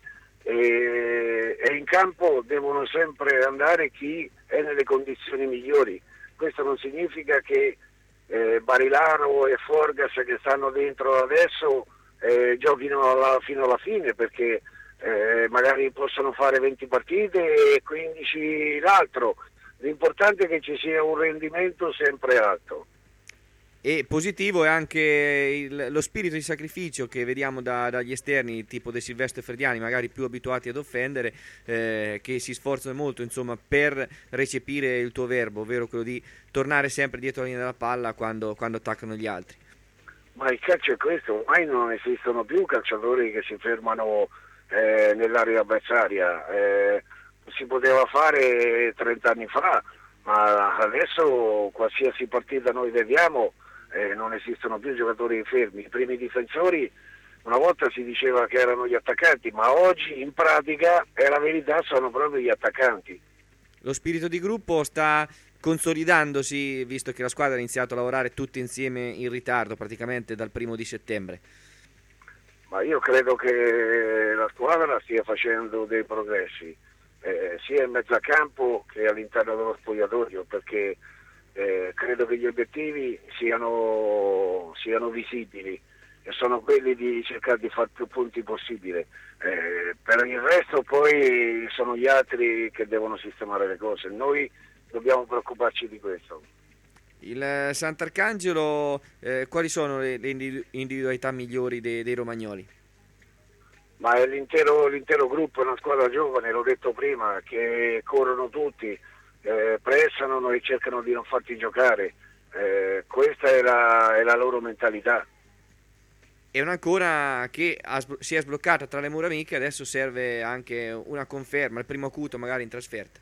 e in campo devono sempre andare chi è nelle condizioni migliori. Questo non significa che Barilaro e Forgas che stanno dentro adesso giochino fino alla fine, perché magari possono fare 20 partite e 15 l'altro. L'importante è che ci sia un rendimento sempre alto. E positivo è anche lo spirito di sacrificio che vediamo dagli esterni, tipo De Silvestro e Frediani, magari più abituati ad offendere, che si sforzano molto insomma per recepire il tuo verbo, ovvero quello di tornare sempre dietro la linea della palla quando attaccano gli altri. Ma il calcio è questo, ormai non esistono più calciatori che si fermano nell'area avversaria, si poteva fare 30 anni fa, ma adesso qualsiasi partita noi vediamo non esistono più giocatori fermi. I primi difensori una volta si diceva che erano gli attaccanti, ma oggi in pratica la verità sono proprio gli attaccanti. Lo spirito di gruppo sta consolidandosi, visto che la squadra ha iniziato a lavorare tutti insieme in ritardo, praticamente dal 1 settembre. Ma io credo che la squadra stia facendo dei progressi, sia in mezzo a campo che all'interno dello spogliatoio, perché credo che gli obiettivi siano visibili e sono quelli di cercare di fare più punti possibile. Per il resto poi sono gli altri che devono sistemare le cose, noi dobbiamo preoccuparci di questo. Il Sant'Arcangelo, quali sono le individualità migliori dei romagnoli? Ma è l'intero gruppo, è una squadra giovane, l'ho detto prima, che corrono tutti, pressano e cercano di non farti giocare, questa è la loro mentalità. E un'ancora che si è sbloccata tra le mura amiche, adesso serve anche una conferma, il primo acuto magari in trasferta.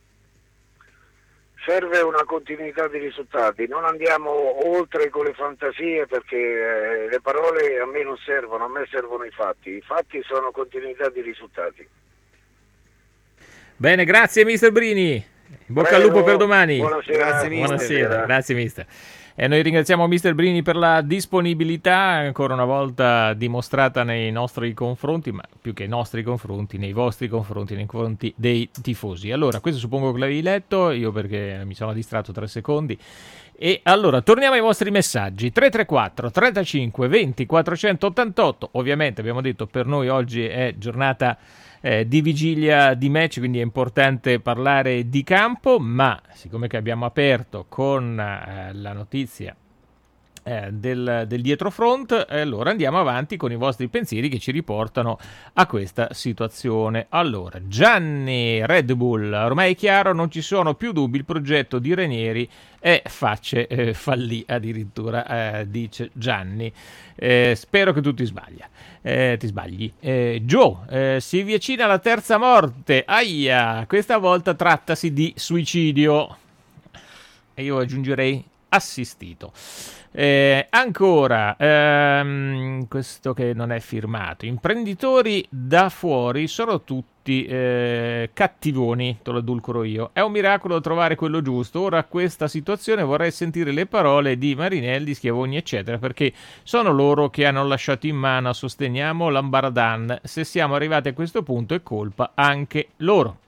Serve una continuità di risultati, non andiamo oltre con le fantasie, perché le parole a me non servono, a me servono i fatti sono continuità di risultati. Bene, grazie mister Brini. In bocca al lupo per domani. Buonasera. Grazie, mister. Buonasera. Grazie mister. E noi ringraziamo mister Brini per la disponibilità ancora una volta dimostrata nei nostri confronti, ma più che nei nostri confronti, nei vostri confronti, nei confronti dei tifosi. Allora, questo suppongo che l'avevi letto, io perché mi sono distratto 3 secondi. E allora, torniamo ai vostri messaggi. 334 35 20 488. Ovviamente abbiamo detto per noi oggi è giornata di vigilia di match, quindi è importante parlare di campo, ma siccome che abbiamo aperto con la notizia del dietrofront, allora andiamo avanti con i vostri pensieri che ci riportano a questa situazione. Allora, Gianni Red Bull, ormai è chiaro, non ci sono più dubbi, il progetto di Ranieri fallì addirittura, dice Gianni. Spero che tu ti sbagli. Joe, si avvicina la terza morte, aia, questa volta trattasi di suicidio e io aggiungerei assistito. Ancora, questo che non è firmato, imprenditori da fuori sono tutti cattivoni, te lo edulcoro io, è un miracolo trovare quello giusto. Ora questa situazione vorrei sentire le parole di Marinelli, Schiavoni eccetera, perché sono loro che hanno lasciato in mano, sosteniamo l'Ambaradan, se siamo arrivati a questo punto è colpa anche loro.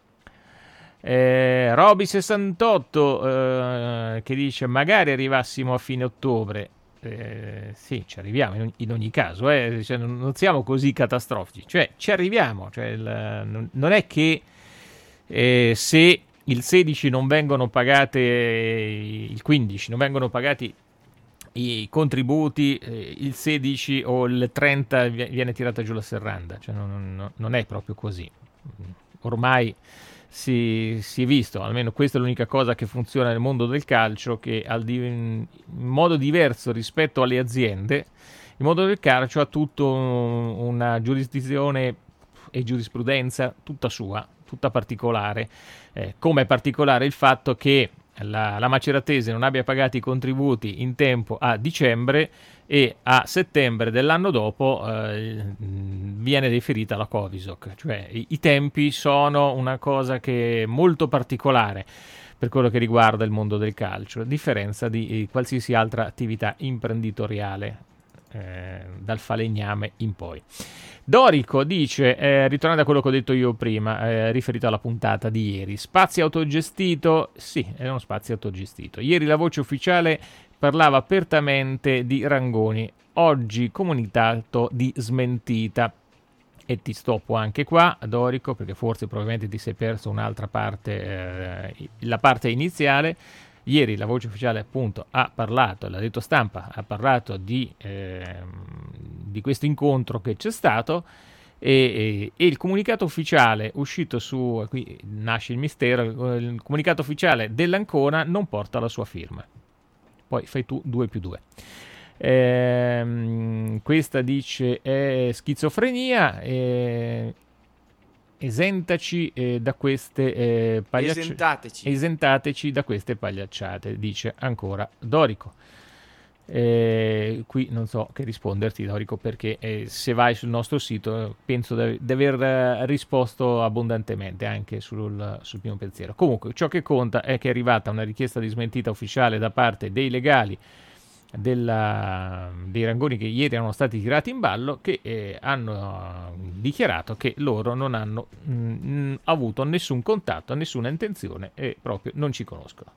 Roby68 che dice magari arrivassimo a fine ottobre, sì, ci arriviamo in ogni caso, cioè, non siamo così catastrofici, cioè ci arriviamo, cioè, non è che se il 16 non vengono pagate, il 15 non vengono pagati i contributi, il 16 o il 30 viene tirata giù la serranda, cioè non è proprio così. Ormai si è visto, almeno questa è l'unica cosa che funziona nel mondo del calcio, che in modo diverso rispetto alle aziende, il mondo del calcio ha tutto una giurisdizione e giurisprudenza tutta sua, tutta particolare, come è particolare il fatto che la Maceratese non abbia pagato i contributi in tempo a dicembre e a settembre dell'anno dopo viene deferita la Covisoc, cioè i tempi sono una cosa che è molto particolare per quello che riguarda il mondo del calcio, a differenza di qualsiasi altra attività imprenditoriale dal falegname in poi. Dorico dice, ritornando a quello che ho detto io prima, riferito alla puntata di ieri, spazio autogestito? Sì, è uno spazio autogestito. Ieri la voce ufficiale parlava apertamente di Rangoni, oggi comunicato di smentita. E ti stoppo anche qua, Dorico, perché forse probabilmente ti sei perso un'altra parte, la parte iniziale. Ieri la voce ufficiale appunto ha parlato, l'ha detto stampa, ha parlato di questo incontro che c'è stato e il comunicato ufficiale uscito su, qui nasce il mistero, il comunicato ufficiale dell'Ancona non porta la sua firma. Poi fai tu 2+2. Questa dice è schizofrenia, esentaci da queste pagliacciate. Esentateci da queste pagliacciate, dice ancora Dorico. Qui non so che risponderti, Dorico, perché se vai sul nostro sito penso di aver risposto abbondantemente anche sul primo pensiero. Comunque ciò che conta è che è arrivata una richiesta di smentita ufficiale da parte dei legali dei Rangoni che ieri erano stati tirati in ballo, che hanno dichiarato che loro non hanno avuto nessun contatto, nessuna intenzione e proprio non ci conoscono.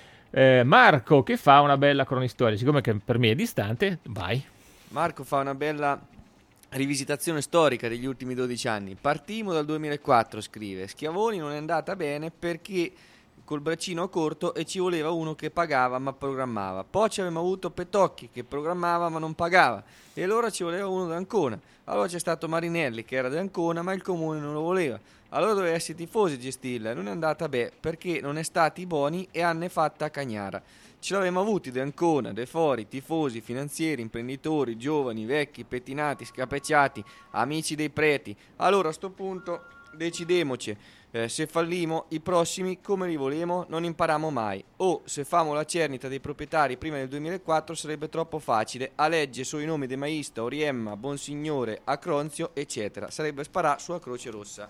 Marco che fa una bella cronistoria, siccome che per me è distante, vai. Marco fa una bella rivisitazione storica degli ultimi 12 anni. Partimo dal 2004, scrive. Schiavoni non è andata bene perché col braccino corto e ci voleva uno che pagava ma programmava. Poi ci avevamo avuto Petocchi che programmava ma non pagava e allora ci voleva uno da Ancona. Allora c'è stato Marinelli che era da Ancona ma il comune non lo voleva. Allora doveva essere i tifosi gestirla, non è andata bene perché non è stati buoni e hanno fatta a Cagnara. Ce l'avevamo avuti da Ancona, De Fori, tifosi, finanzieri, imprenditori, giovani, vecchi, pettinati, scapecciati, amici dei preti. Allora a sto punto decidemoci. Se fallimo, i prossimi come li volemo non imparamo mai. O se famo la cernita dei proprietari prima del 2004 sarebbe troppo facile. A legge sui nomi De Maista, Oriemma, Bonsignore, Acronzio, eccetera. Sarebbe sparare sulla Croce Rossa.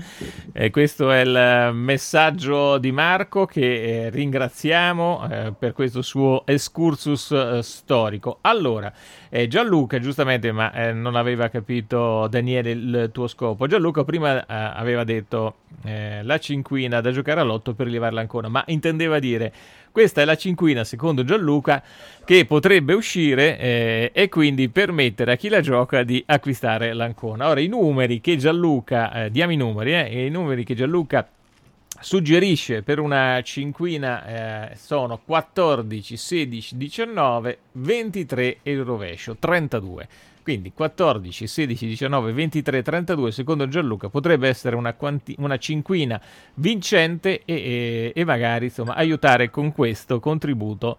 E questo è il messaggio di Marco che ringraziamo per questo suo excursus storico. Allora, Gianluca giustamente, ma non aveva capito Daniele il tuo scopo. Gianluca prima aveva detto la cinquina da giocare all'otto per rilevarla ancora, ma intendeva dire questa è la cinquina secondo Gianluca che potrebbe uscire e quindi permettere a chi la gioca di acquistare l'Ancona. Ora i numeri che Gianluca, diamo i numeri che Gianluca suggerisce per una cinquina sono 14, 16, 19, 23 e il rovescio 32. Quindi 14, 16, 19, 23, 32 secondo Gianluca potrebbe essere una cinquina vincente e magari insomma aiutare con questo contributo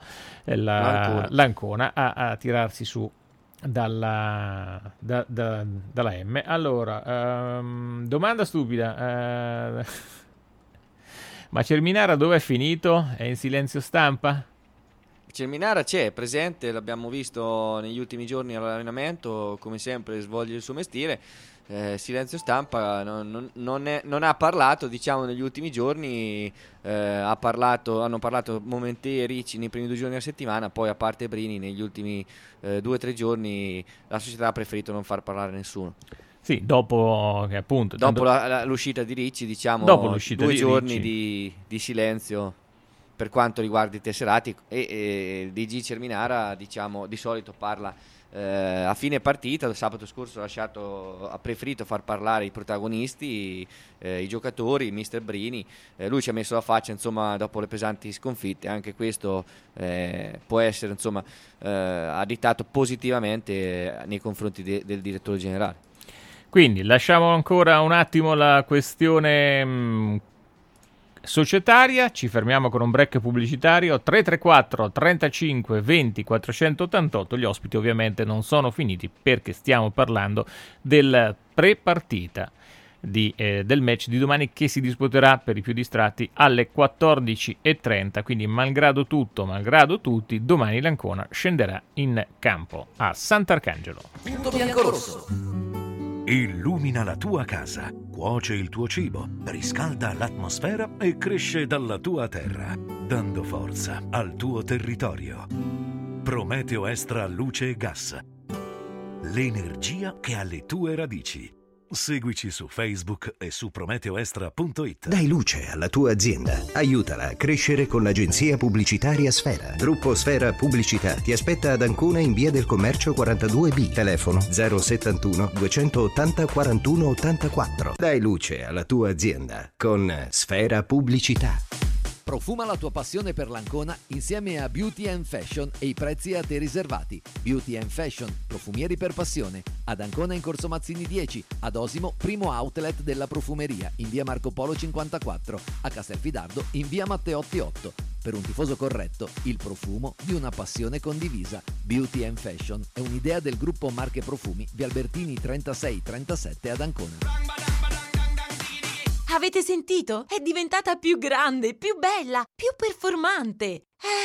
l'Ancona a tirarsi su dalla M. Allora, domanda stupida, ma Cerminara dove è finito? È in silenzio stampa? Cerminara c'è, presente, l'abbiamo visto negli ultimi giorni all'allenamento, come sempre svolge il suo mestiere. Silenzio stampa non ha parlato, diciamo, negli ultimi giorni. Hanno parlato Momentè e Ricci nei primi 2 giorni della settimana, poi a parte Brini negli ultimi 2 o 3 giorni la società ha preferito non far parlare nessuno. Sì, dopo che appunto l'uscita di Ricci, diciamo, dopo l'uscita 2 di giorni Ricci. di silenzio. per quanto riguarda i tesserati, e il DG Cerminara, diciamo, di solito parla a fine partita. Sabato scorso ha preferito far parlare i protagonisti, i giocatori, mister Brini. Lui ci ha messo la faccia, insomma, dopo le pesanti sconfitte. Anche questo può essere, insomma, additato positivamente nei confronti del direttore generale. Quindi lasciamo ancora un attimo la questione societaria, ci fermiamo con un break pubblicitario. 334 35 20 488. Gli ospiti ovviamente non sono finiti, perché stiamo parlando del pre-partita del match di domani, che si disputerà, per i più distratti, alle 14:30. Quindi malgrado tutto, malgrado tutti, domani l'Ancona scenderà in campo a Sant'Arcangelo. Punto biancorosso. Illumina la tua casa, cuoce il tuo cibo, riscalda l'atmosfera e cresce dalla tua terra, dando forza al tuo territorio. Prometeo Extra Luce e Gas. L'energia che ha le tue radici. Seguici su Facebook e su prometeoextra.it. Dai luce alla tua azienda. Aiutala a crescere con l'agenzia pubblicitaria Sfera. Gruppo Sfera Pubblicità ti aspetta ad Ancona in via del Commercio 42B. Telefono 071 280 41 84. Dai luce alla tua azienda con Sfera Pubblicità. Profuma la tua passione per l'Ancona insieme a Beauty & Fashion e i prezzi a te riservati. Beauty & Fashion, profumieri per passione. Ad Ancona in Corso Mazzini 10, ad Osimo, primo outlet della profumeria, in via Marco Polo 54, a Castelfidardo in via Matteotti 8. Per un tifoso corretto, il profumo di una passione condivisa. Beauty & Fashion è un'idea del gruppo Marche Profumi, via Albertini 3637 ad Ancona. Avete sentito? È diventata più grande, più bella, più performante.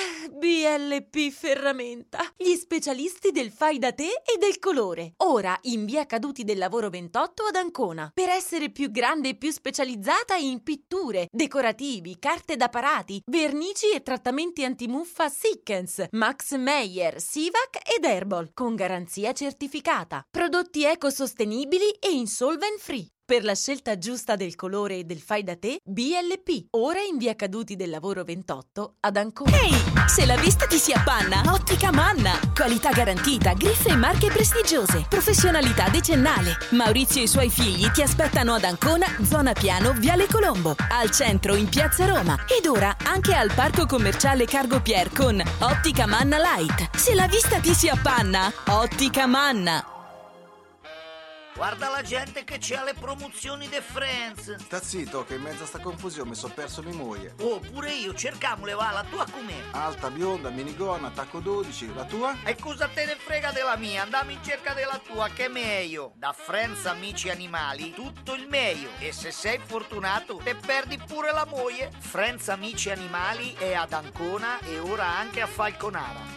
BLP Ferramenta, gli specialisti del fai da te e del colore. Ora in via Caduti del Lavoro 28 ad Ancona. Per essere più grande e più specializzata in pitture, decorativi, carte da parati, vernici e trattamenti antimuffa Sikkens, Max Meyer, Sivac ed Herbal, con garanzia certificata. Prodotti ecosostenibili e insolvent free. Per la scelta giusta del colore e del fai da te, BLP, ora in via Caduti del Lavoro 28 ad Ancona. Ehi, se la vista ti si appanna, Ottica Manna. Qualità garantita, griffe e marche prestigiose, professionalità decennale. Maurizio e i suoi figli ti aspettano ad Ancona, zona Piano, Viale Colombo, al centro in Piazza Roma ed ora anche al Parco Commerciale Cargo Pier con Ottica Manna Light. Se la vista ti si appanna, Ottica Manna. Guarda la gente che c'è alle promozioni de Friends. Sta zitto che in mezzo a sta confusione mi sono perso mia moglie. Oh, pure io, cercamole, va, la tua com'è? Alta, bionda, minigonna, tacco 12, la tua? E cosa te ne frega della mia? Andiamo in cerca della tua, che è meglio. Da Friends Amici Animali, tutto il meglio. E se sei fortunato, te perdi pure la moglie. Friends Amici Animali è ad Ancona e ora anche a Falconara.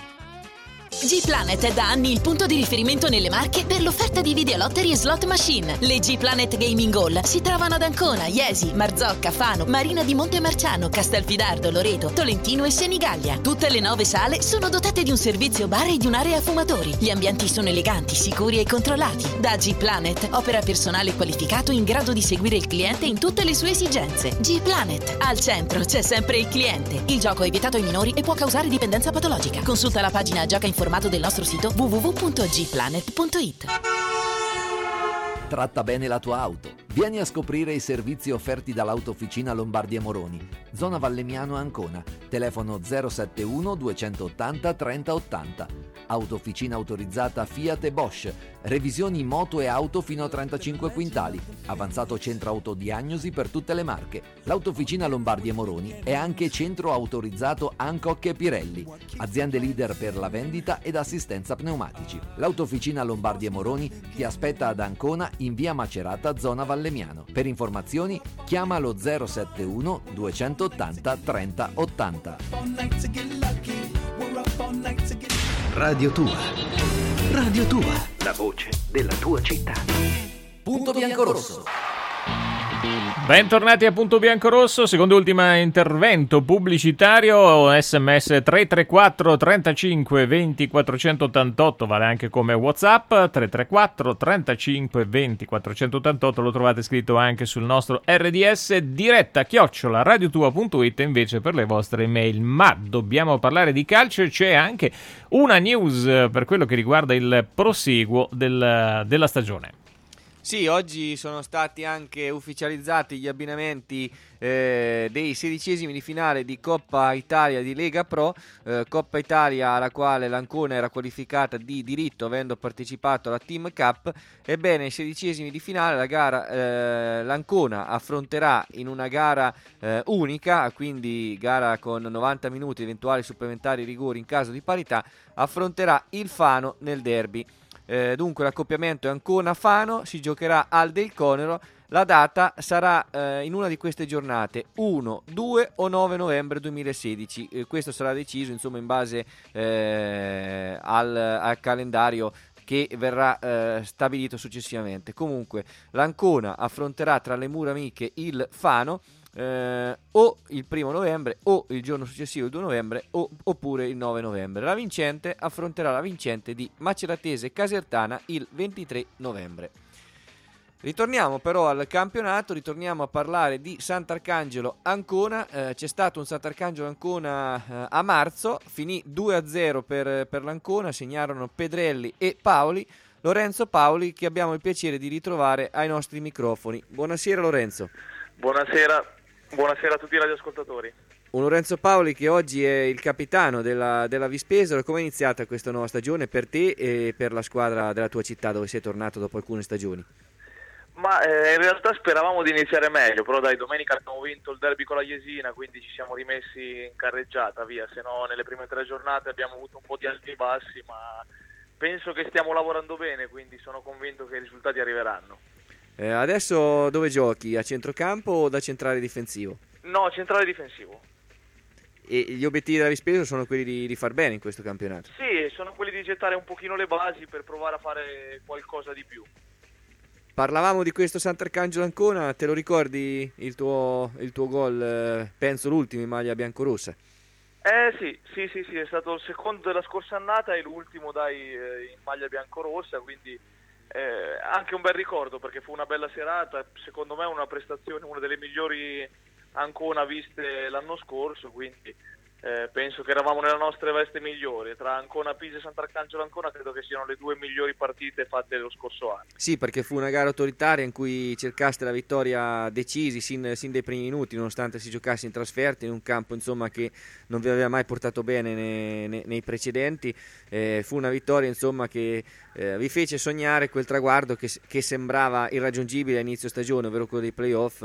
G-Planet è da anni il punto di riferimento nelle Marche per l'offerta di videolottery e slot machine. Le G-Planet Gaming Hall si trovano ad Ancona, Iesi, Marzocca, Fano, Marina di Montemarciano, Castelfidardo, Loreto, Tolentino e Senigallia. Tutte le 9 sale sono dotate di un servizio bar e di un'area fumatori. Gli ambienti sono eleganti, sicuri e controllati. Da G-Planet opera personale qualificato in grado di seguire il cliente in tutte le sue esigenze. G-Planet, al centro c'è sempre il cliente. Il gioco è vietato ai minori e può causare dipendenza patologica. Consulta la pagina Gioca Informato del nostro sito www.gplanet.it. Tratta bene la tua auto. Vieni a scoprire i servizi offerti dall'Autofficina Lombardi e Moroni, zona Vallemiano Ancona. Telefono 071 280 3080. Autofficina autorizzata Fiat e Bosch. Revisioni moto e auto fino a 35 quintali. Avanzato centro autodiagnosi per tutte le marche. L'Autofficina Lombardi e Moroni è anche centro autorizzato Hancock e Pirelli. Aziende leader per la vendita ed assistenza pneumatici. L'Autofficina Lombardi e Moroni ti aspetta ad Ancona in via Macerata, zona Vallemiano. Per informazioni chiama lo 071 280 3080. Radio Tua. Radio Tua. La voce della tua città. Punto biancorosso. Bentornati a Punto Biancorosso, secondo e ultimo intervento pubblicitario, SMS 334 35 20 488, vale anche come WhatsApp, 334 35 20 488, lo trovate scritto anche sul nostro RDS diretta @radiotua.it invece per le vostre mail. Ma dobbiamo parlare di calcio e c'è anche una news per quello che riguarda il proseguo della stagione. Sì, oggi sono stati anche ufficializzati gli abbinamenti dei 16esimi di finale di Coppa Italia di Lega Pro, Coppa Italia alla quale l'Ancona era qualificata di diritto avendo partecipato alla Team Cup. Ebbene, ai 16esimi di finale la gara l'Ancona affronterà in una gara unica, quindi gara con 90 minuti, eventuali supplementari rigori in caso di parità, affronterà il Fano nel derby. Dunque l'accoppiamento è Ancona-Fano, si giocherà al Del Conero. La data sarà in una di queste giornate, 1, 2 o 9 novembre 2016. Questo sarà deciso insomma in base al calendario che verrà stabilito successivamente. Comunque l'Ancona affronterà tra le mura amiche il Fano o il 1 novembre o il giorno successivo, il 2 novembre oppure il 9 novembre. La vincente affronterà la vincente di Maceratese Casertana il 23 novembre. Ritorniamo però al campionato, ritorniamo a parlare di Sant'Arcangelo Ancona. C'è stato un Sant'Arcangelo Ancona a marzo, finì 2-0 per l'Ancona, segnarono Pedrelli e Paoli. Lorenzo Paoli, che abbiamo il piacere di ritrovare ai nostri microfoni. Buonasera Lorenzo. Buonasera a tutti i radioascoltatori. Un Lorenzo Paoli che oggi è il capitano della Vispesero. Come è iniziata questa nuova stagione per te e per la squadra della tua città dove sei tornato dopo alcune stagioni? Ma in realtà speravamo di iniziare meglio, però dai, domenica abbiamo vinto il derby con la Jesina, quindi ci siamo rimessi in carreggiata, via, se no nelle prime 3 giornate abbiamo avuto un po' di alti e bassi, ma penso che stiamo lavorando bene, quindi sono convinto che i risultati arriveranno. Adesso dove giochi? A centrocampo o da centrale difensivo? No, centrale difensivo. E gli obiettivi della Vispesero sono quelli di far bene in questo campionato? Sì, sono quelli di gettare un pochino le basi per provare a fare qualcosa di più. Parlavamo di questo Sant'Arcangelo Ancona, te lo ricordi il tuo gol, penso l'ultimo in maglia biancorossa? Sì, è stato il secondo della scorsa annata e l'ultimo in maglia biancorossa, quindi anche un bel ricordo perché fu una bella serata, secondo me una prestazione, una delle migliori Ancona viste l'anno scorso, quindi penso che eravamo nella nostra veste migliore. Tra Ancona Pisa e Sant'Arcangelo Ancona credo che siano le 2 migliori partite fatte lo scorso anno. Sì, perché fu una gara autoritaria in cui cercaste la vittoria decisi sin dai primi minuti, nonostante si giocasse in trasferta in un campo insomma che non vi aveva mai portato bene nei precedenti. Fu una vittoria insomma che vi fece sognare quel traguardo che sembrava irraggiungibile a inizio stagione, ovvero quello dei playoff.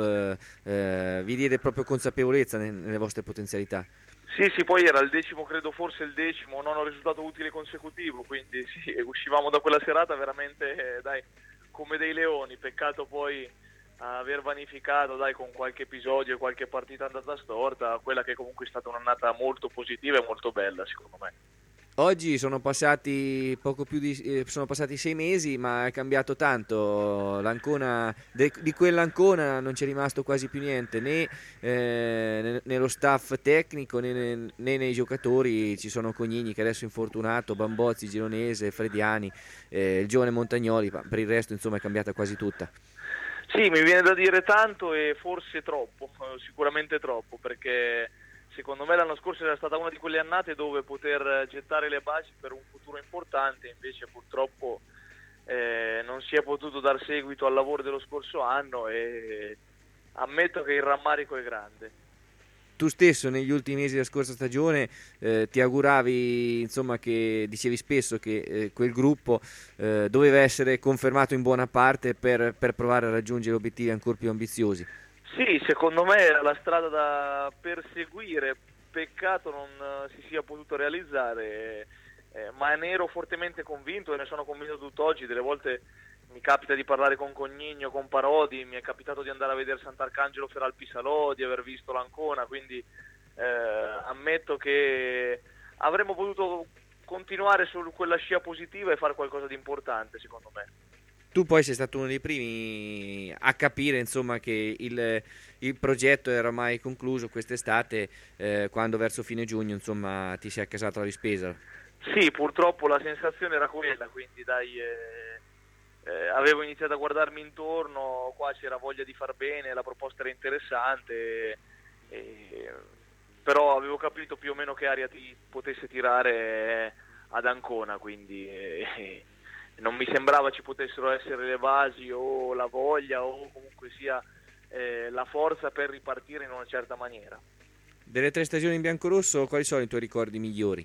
Vi diede proprio consapevolezza nelle vostre potenzialità. Sì, poi era il 10º, credo forse il 10º, nono risultato utile consecutivo, quindi sì, uscivamo da quella serata veramente come dei leoni. Peccato poi aver vanificato con qualche episodio e qualche partita andata storta, quella che comunque è stata un'annata molto positiva e molto bella secondo me. Oggi sono passati sono passati 6 mesi, ma è cambiato tanto. L'Ancona, di quell'Ancona non c'è rimasto quasi più niente, né nello staff tecnico né nei giocatori. Ci sono Cognini che adesso è infortunato, Bambozzi, Gironese, Frediani, il giovane Montagnoli, ma per il resto insomma è cambiata quasi tutta. Sì, mi viene da dire tanto e forse troppo, sicuramente troppo, perché secondo me l'anno scorso era stata una di quelle annate dove poter gettare le basi per un futuro importante, invece purtroppo non si è potuto dar seguito al lavoro dello scorso anno e ammetto che il rammarico è grande. Tu stesso negli ultimi mesi della scorsa stagione ti auguravi, insomma, che dicevi spesso che quel gruppo doveva essere confermato in buona parte per provare a raggiungere obiettivi ancora più ambiziosi. Sì, secondo me era la strada da perseguire, peccato non si sia potuto realizzare, ma ne ero fortemente convinto e ne sono convinto tutt'oggi. Delle volte mi capita di parlare con Cognigno, con Parodi, mi è capitato di andare a vedere Sant'Arcangelo Feralpi Salò, di aver visto l'Ancona, quindi ammetto che avremmo potuto continuare su quella scia positiva e fare qualcosa di importante secondo me. Tu poi sei stato uno dei primi a capire, insomma, che il progetto era ormai concluso quest'estate, quando verso fine giugno, insomma, ti sei accasato la rispesa. Sì, purtroppo la sensazione era quella, quindi avevo iniziato a guardarmi intorno, qua c'era voglia di far bene, la proposta era interessante, però avevo capito più o meno che aria potesse tirare ad Ancona, quindi non mi sembrava ci potessero essere le basi o la voglia o comunque sia la forza per ripartire in una certa maniera. Delle 3 stagioni in biancorosso, quali sono i tuoi ricordi migliori?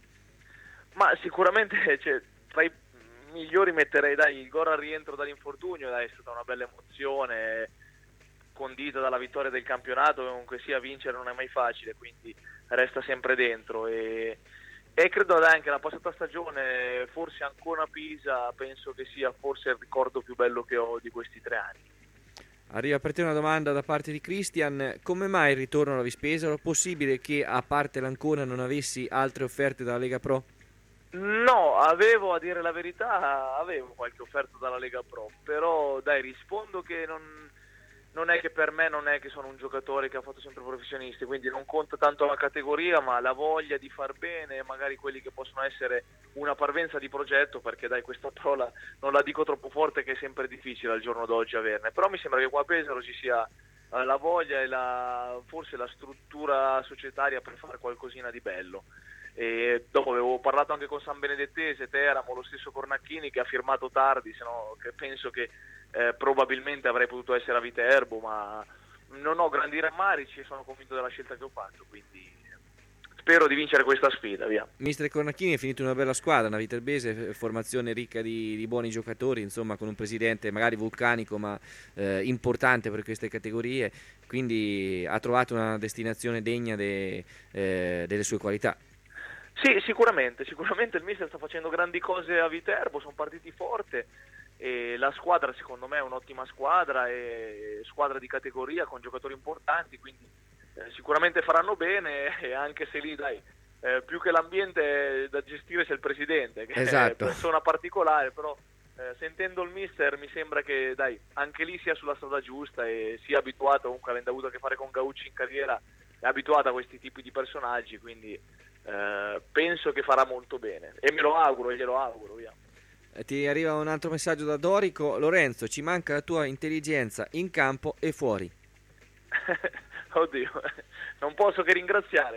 Ma sicuramente tra i migliori metterei il gol al rientro dall'infortunio, è stata una bella emozione, condita dalla vittoria del campionato, comunque sia vincere non è mai facile, quindi resta sempre dentro e credo anche la passata stagione, forse ancora Pisa, penso che sia forse il ricordo più bello che ho di questi 3 anni. Arriva per te una domanda da parte di Christian: come mai il ritorno alla Vispesaro? Possibile che a parte l'Ancona non avessi altre offerte dalla Lega Pro? No, a dire la verità, avevo qualche offerta dalla Lega Pro, però rispondo che non è che per me non è che sono un giocatore che ha fatto sempre professionisti, quindi non conta tanto la categoria, ma la voglia di far bene, magari quelli che possono essere una parvenza di progetto, perché questa parola non la dico troppo forte, che è sempre difficile al giorno d'oggi averne, però mi sembra che qua a Pesaro ci sia la voglia e forse la struttura societaria per fare qualcosina di bello. E dopo avevo parlato anche con San Benedettese, Teramo, lo stesso Cornacchini, che ha firmato tardi, che penso che probabilmente avrei potuto essere a Viterbo, ma non ho grandi rammarici e sono convinto della scelta che ho fatto, quindi spero di vincere questa sfida, via. Mister Cornacchini è finito in una bella squadra, una viterbese, formazione ricca di buoni giocatori, insomma, con un presidente magari vulcanico ma importante per queste categorie, quindi ha trovato una destinazione degna delle sue qualità. Sì, sicuramente il mister sta facendo grandi cose a Viterbo, sono partiti forte e la squadra secondo me è un'ottima squadra, e squadra di categoria con giocatori importanti, quindi sicuramente faranno bene, e anche se lì più che l'ambiente da gestire c'è il presidente, che esatto, è una persona particolare, però sentendo il mister mi sembra che anche lì sia sulla strada giusta e sia abituato, comunque avendo avuto a che fare con Gaucci in carriera, è abituato a questi tipi di personaggi, quindi penso che farà molto bene e me lo auguro e glielo auguro, via. Ti arriva un altro messaggio da Dorico: Lorenzo, ci manca la tua intelligenza in campo e fuori. Oddio, non posso che ringraziare,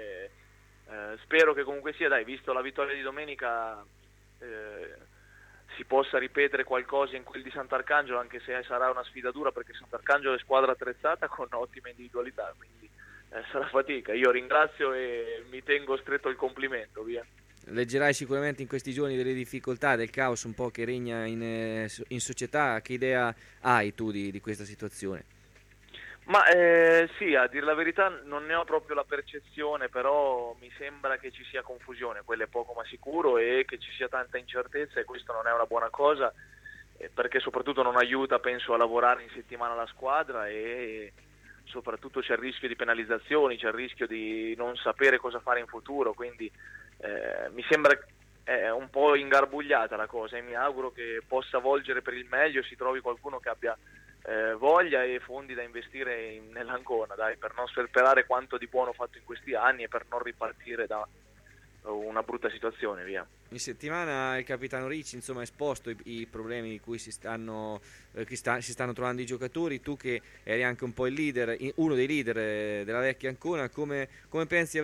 spero che comunque sia, visto la vittoria di domenica, si possa ripetere qualcosa in quel di Sant'Arcangelo, anche se sarà una sfida dura, perché Sant'Arcangelo è squadra attrezzata con ottime individualità, quindi sarà fatica. Io ringrazio e mi tengo stretto il complimento, via. Leggerai sicuramente in questi giorni delle difficoltà, del caos un po' che regna in società. Che idea hai tu di questa situazione? Ma sì, a dire la verità non ne ho proprio la percezione, però mi sembra che ci sia confusione, quello è poco ma sicuro, e che ci sia tanta incertezza, e questo non è una buona cosa, perché soprattutto non aiuta, penso, a lavorare in settimana la squadra, e soprattutto c'è il rischio di penalizzazioni, c'è il rischio di non sapere cosa fare in futuro, quindi mi sembra un po' ingarbugliata la cosa, e mi auguro che possa volgere per il meglio, si trovi qualcuno che abbia voglia e fondi da investire nell'Ancona, per non sperperare quanto di buono fatto in questi anni e per non ripartire da una brutta situazione, via. In settimana il capitano Ricci, insomma, ha esposto i problemi di cui si stanno trovando i giocatori. Tu che eri anche un po' il leader, uno dei leader della vecchia Ancona, come pensi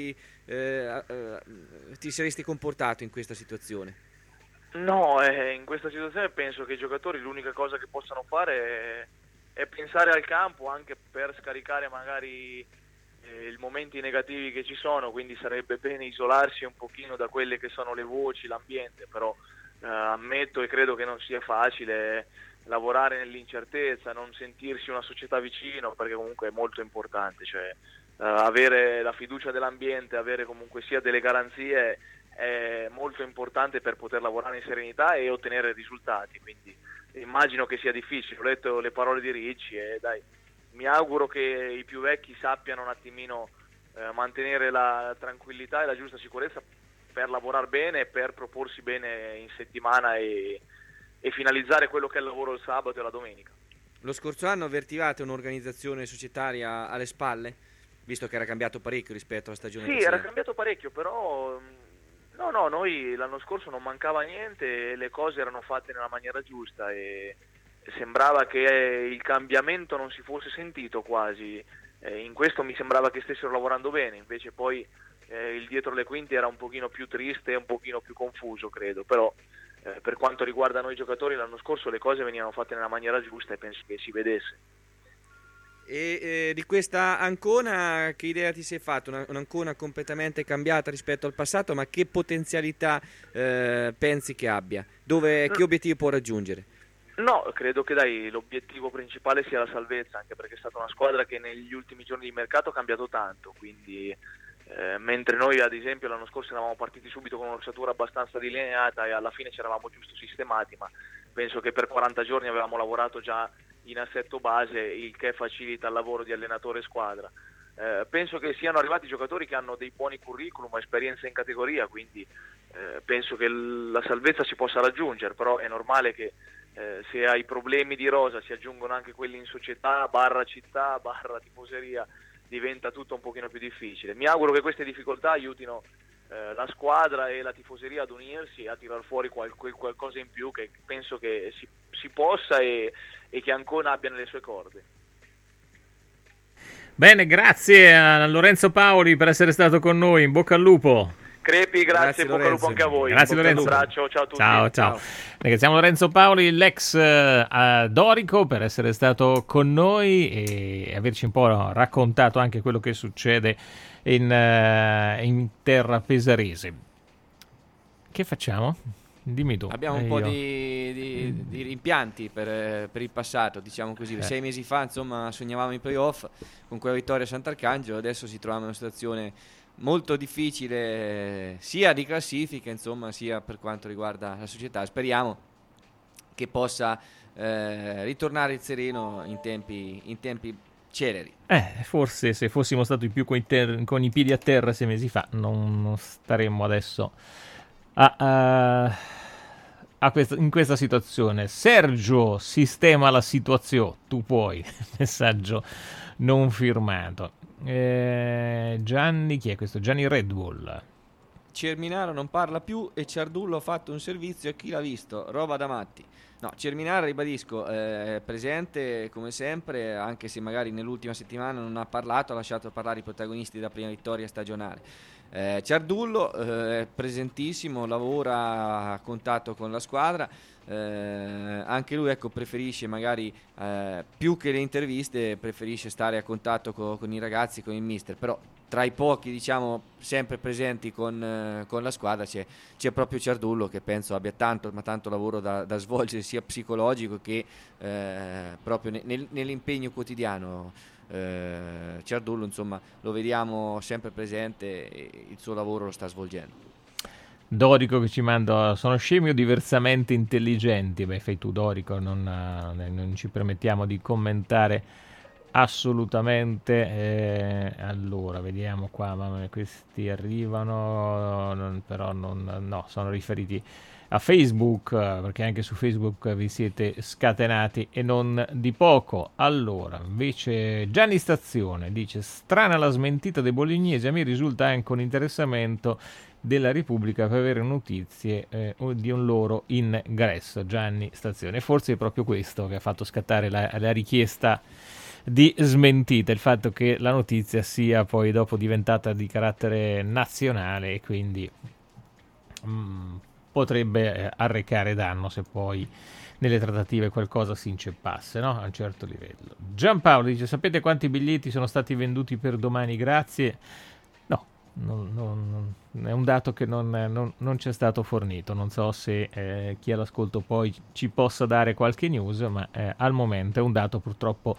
ti saresti comportato in questa situazione? No, in questa situazione penso che i giocatori l'unica cosa che possano fare è pensare al campo, anche per scaricare magari i momenti negativi che ci sono, quindi sarebbe bene isolarsi un pochino da quelle che sono le voci, l'ambiente, però ammetto e credo che non sia facile lavorare nell'incertezza, non sentirsi una società vicino, perché comunque è molto importante, cioè avere la fiducia dell'ambiente, avere comunque sia delle garanzie è molto importante per poter lavorare in serenità e ottenere risultati, quindi immagino che sia difficile. Ho letto le parole di Ricci e mi auguro che i più vecchi sappiano un attimino mantenere la tranquillità e la giusta sicurezza per lavorare bene e per proporsi bene in settimana e finalizzare quello che è il lavoro il sabato e la domenica. Lo scorso anno avvertivate un'organizzazione societaria alle spalle, visto che era cambiato parecchio rispetto alla stagione precedente? Sì, era cambiato parecchio, però no, noi l'anno scorso non mancava niente e le cose erano fatte nella maniera giusta e sembrava che il cambiamento non si fosse sentito quasi. In questo mi sembrava che stessero lavorando bene, invece poi il dietro le quinte era un pochino più triste e un pochino più confuso, credo, però per quanto riguarda noi giocatori l'anno scorso le cose venivano fatte nella maniera giusta e penso che si vedesse. E di questa Ancona che idea ti sei fatto? Un'Ancona completamente cambiata rispetto al passato, ma che potenzialità pensi che abbia? Che obiettivi può raggiungere? No, credo che l'obiettivo principale sia la salvezza, anche perché è stata una squadra che negli ultimi giorni di mercato ha cambiato tanto, quindi mentre noi ad esempio l'anno scorso eravamo partiti subito con un'ossatura abbastanza delineata e alla fine ci eravamo giusto sistemati, ma penso che per 40 giorni avevamo lavorato già in assetto base, il che facilita il lavoro di allenatore e squadra. Penso che siano arrivati giocatori che hanno dei buoni curriculum, esperienza in categoria, quindi penso che la salvezza si possa raggiungere, però è normale che se ai problemi di rosa si aggiungono anche quelli in società, / città, / tifoseria, diventa tutto un pochino più difficile. Mi auguro che queste difficoltà aiutino la squadra e la tifoseria ad unirsi, a tirar fuori qualcosa in più che penso che si possa e che Ancona abbia nelle sue corde. Bene, grazie a Lorenzo Paoli per essere stato con noi, in bocca al lupo. Crepi, grazie, bocca al lupo anche a voi. Grazie Lorenzo. Un abbraccio, ciao a tutti. Ciao. Ringraziamo Lorenzo Paoli, l'ex Dorico, per essere stato con noi e averci un po' raccontato anche quello che succede in terra pesarese. Che facciamo? Dimmi tu. Abbiamo un po' di rimpianti per il passato, diciamo così. 6 mesi fa, insomma, sognavamo i playoff con quella vittoria a Sant'Arcangelo, adesso si trova in una situazione molto difficile sia di classifica, insomma, sia per quanto riguarda la società. Speriamo che possa ritornare il sereno in tempi celeri. Forse se fossimo stati più con i piedi a terra 6 mesi fa non staremmo adesso in questa situazione. Sergio sistema la situazione, tu puoi. Messaggio non firmato. Gianni, chi è questo? Gianni Red Bull. Cerminaro non parla più e Ciardullo ha fatto un servizio a chi l'ha visto, roba da matti. No, Cerminaro, ribadisco, è presente come sempre, anche se magari nell'ultima settimana non ha parlato, ha lasciato parlare i protagonisti della prima vittoria stagionale. Ciardullo è presentissimo, lavora a contatto con la squadra, anche lui preferisce magari più che le interviste, preferisce stare a contatto con i ragazzi, con il mister, però tra i pochi, diciamo, sempre presenti con la squadra c'è proprio Ciardullo, che penso abbia tanto lavoro da svolgere, sia psicologico che proprio nell'impegno quotidiano. Ciardullo, insomma, lo vediamo sempre presente e il suo lavoro lo sta svolgendo. Dorico che ci manda: sono scemi o diversamente intelligenti? Beh, fai tu, Dorico, non ci permettiamo di commentare assolutamente. Allora, vediamo qua, questi arrivano, però no, sono riferiti a Facebook, perché anche su Facebook vi siete scatenati e non di poco. Allora, invece Gianni Stazione dice: strana la smentita dei bolognesi, a me risulta anche un interessamento della Repubblica per avere notizie di un loro ingresso. Gianni Stazione, forse è proprio questo che ha fatto scattare la richiesta di smentita, il fatto che la notizia sia poi dopo diventata di carattere nazionale e quindi potrebbe arrecare danno se poi nelle trattative qualcosa si inceppasse, no? A un certo livello. Giampaolo dice: sapete quanti biglietti sono stati venduti per domani? Grazie. No, è un dato che non ci è stato fornito. Non so se chi è all'ascolto poi ci possa dare qualche news, ma al momento è un dato purtroppo,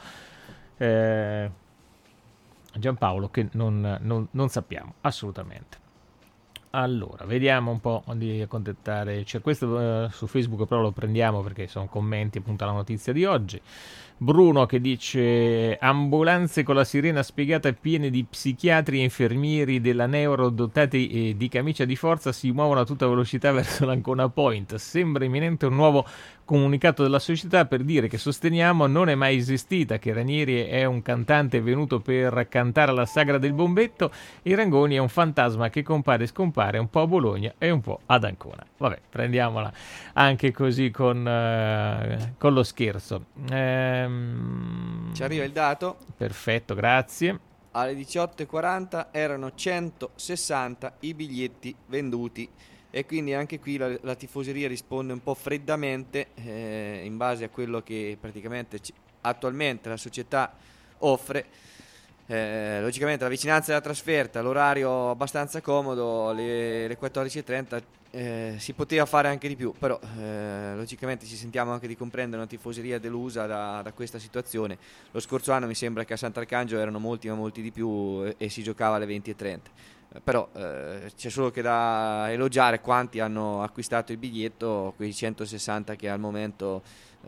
Giampaolo, che non sappiamo assolutamente. Allora, vediamo un po' di accontentare. C'è questo su Facebook, però lo prendiamo perché sono commenti appunto alla notizia di oggi. Bruno che dice: ambulanze con la sirena spiegata piene di psichiatri e infermieri della Neuro dotati di camicia di forza si muovono a tutta velocità verso l'Ancona Point. Sembra imminente un nuovo comunicato della società per dire che sosteniamo non è mai esistita, che Ranieri è un cantante venuto per cantare la sagra del bombetto e Rangoni è un fantasma che compare e scompare un po' a Bologna e un po' ad Ancona. Vabbè, prendiamola anche così con lo scherzo. Ci arriva il dato. Perfetto, grazie. Alle 18:40 erano 160 i biglietti venduti. E quindi anche qui la tifoseria risponde un po' freddamente in base a quello che praticamente attualmente la società offre. Logicamente la vicinanza della trasferta, l'orario abbastanza comodo, le 14:30, si poteva fare anche di più, però logicamente ci sentiamo anche di comprendere una tifoseria delusa da questa situazione. Lo scorso anno mi sembra che a Sant'Arcangelo erano molti di più e si giocava alle 20:30. Però c'è solo che da elogiare quanti hanno acquistato il biglietto, quei 160 che al momento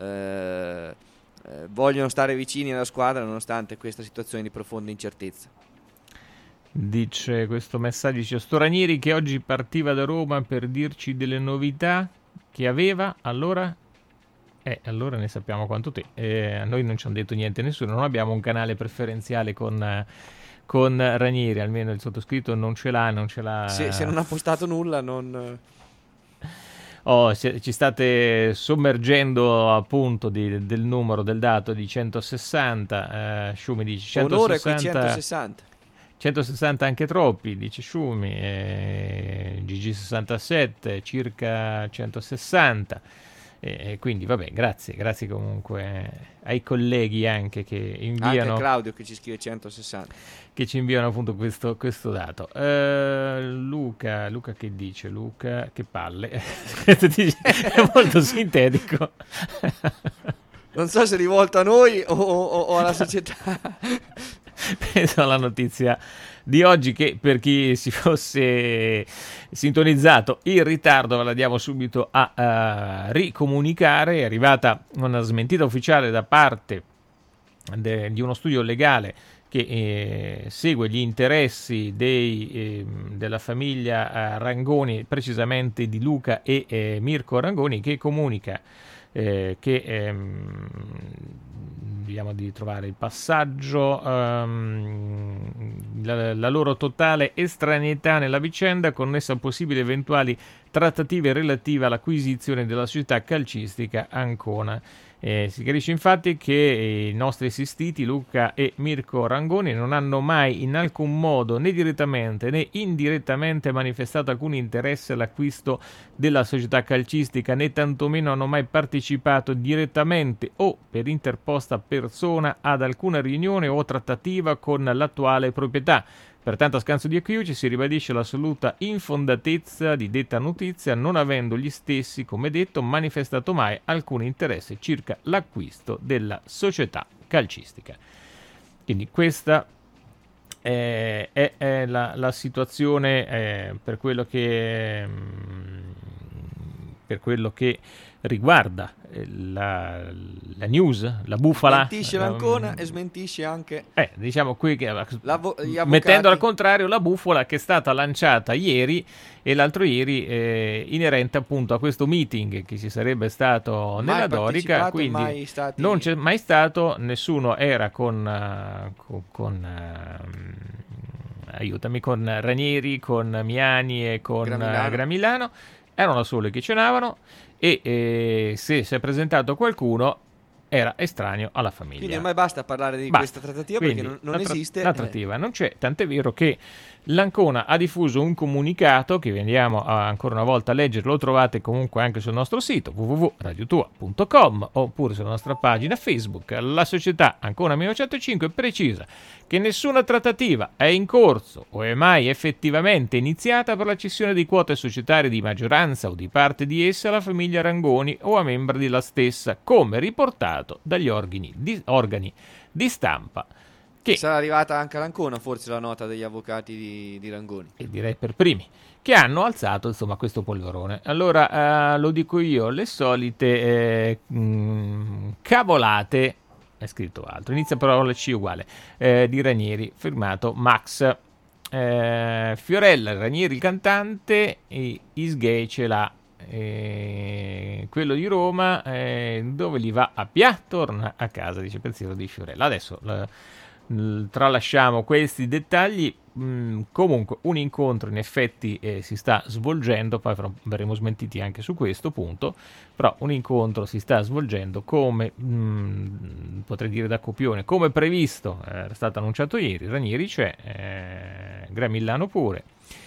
vogliono stare vicini alla squadra nonostante questa situazione di profonda incertezza. Dice questo messaggio, dice sto Ranieri che oggi partiva da Roma per dirci delle novità che aveva, allora ne sappiamo quanto te. A noi non ci hanno detto niente nessuno, non abbiamo un canale preferenziale con Ranieri, almeno il sottoscritto non ce l'ha. Se non ha postato nulla non... ci state sommergendo appunto del numero, del dato di 160. Sciumi dice 160. Onore quei 160. 160 anche troppi, dice Sciumi. GG67 circa 160. Quindi vabbè, grazie comunque ai colleghi anche che inviano, anche Claudio che ci scrive 160, che ci inviano appunto questo dato. Luca che dice? Luca, che palle. È molto sintetico. Non so se è rivolto a noi o alla società. Penso alla notizia di oggi, che per chi si fosse sintonizzato in ritardo ve la diamo subito a ricomunicare. È arrivata una smentita ufficiale da parte di uno studio legale che segue gli interessi della famiglia Rangoni, precisamente di Luca e Mirko Rangoni, che comunica che vediamo di trovare il passaggio, la loro totale estraneità nella vicenda connessa a possibili eventuali trattative relative all'acquisizione della società calcistica Ancona. Si chiarisce infatti che i nostri assistiti Luca e Mirko Rangoni non hanno mai in alcun modo, né direttamente né indirettamente, manifestato alcun interesse all'acquisto della società calcistica, né tantomeno hanno mai partecipato direttamente o per interposta persona ad alcuna riunione o trattativa con l'attuale proprietà. Pertanto, a scanso di equivoci, si ribadisce l'assoluta infondatezza di detta notizia, non avendo gli stessi, come detto, manifestato mai alcun interesse circa l'acquisto della società calcistica. Quindi questa è la situazione per quello che riguarda la news, la bufala. Smentisce l'Ancona e smentisce anche diciamo qui che mettendo al contrario la bufala che è stata lanciata ieri e l'altro ieri, inerente appunto a questo meeting che ci sarebbe stato nella Dorica, quindi non c'è mai stato, nessuno era con Ranieri, con Miani e con Gramilano. Erano solo che cenavano e se si è presentato qualcuno era estraneo alla famiglia. Quindi ormai basta parlare di questa trattativa, perché non esiste. La trattativa non c'è, tant'è vero che l'Ancona ha diffuso un comunicato che vi andiamo ancora una volta a leggere, lo trovate comunque anche sul nostro sito www.radiotua.com oppure sulla nostra pagina Facebook. La società Ancona 1905 precisa che nessuna trattativa è in corso o è mai effettivamente iniziata per la cessione di quote societarie di maggioranza o di parte di esse alla famiglia Rangoni o a membri della stessa, come riportato dagli organi di stampa. Che sarà arrivata anche all'Ancona forse la nota degli avvocati di Rangoni, e direi per primi, che hanno alzato insomma questo polverone. Allora lo dico io, le solite cavolate, è scritto altro, inizia però la C uguale, di Ranieri, firmato Max. Fiorella, Ranieri il cantante, Is Gay ce l'ha, quello di Roma, dove li va a Pia, torna a casa, dice Pensiero di Fiorella. Adesso tralasciamo questi dettagli. Comunque un incontro in effetti si sta svolgendo, poi verremo smentiti anche su questo punto, però un incontro si sta svolgendo come potrei dire da copione, come previsto, era stato annunciato ieri. Ranieri c'è, Gramillano pure,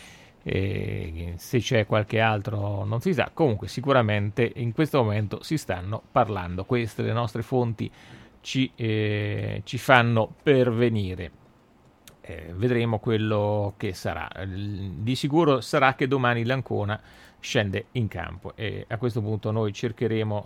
se c'è qualche altro non si sa. Comunque sicuramente in questo momento si stanno parlando, queste le nostre fonti ci fanno pervenire. Vedremo quello che sarà. Di sicuro sarà che domani l'Ancona scende in campo e a questo punto noi cercheremo,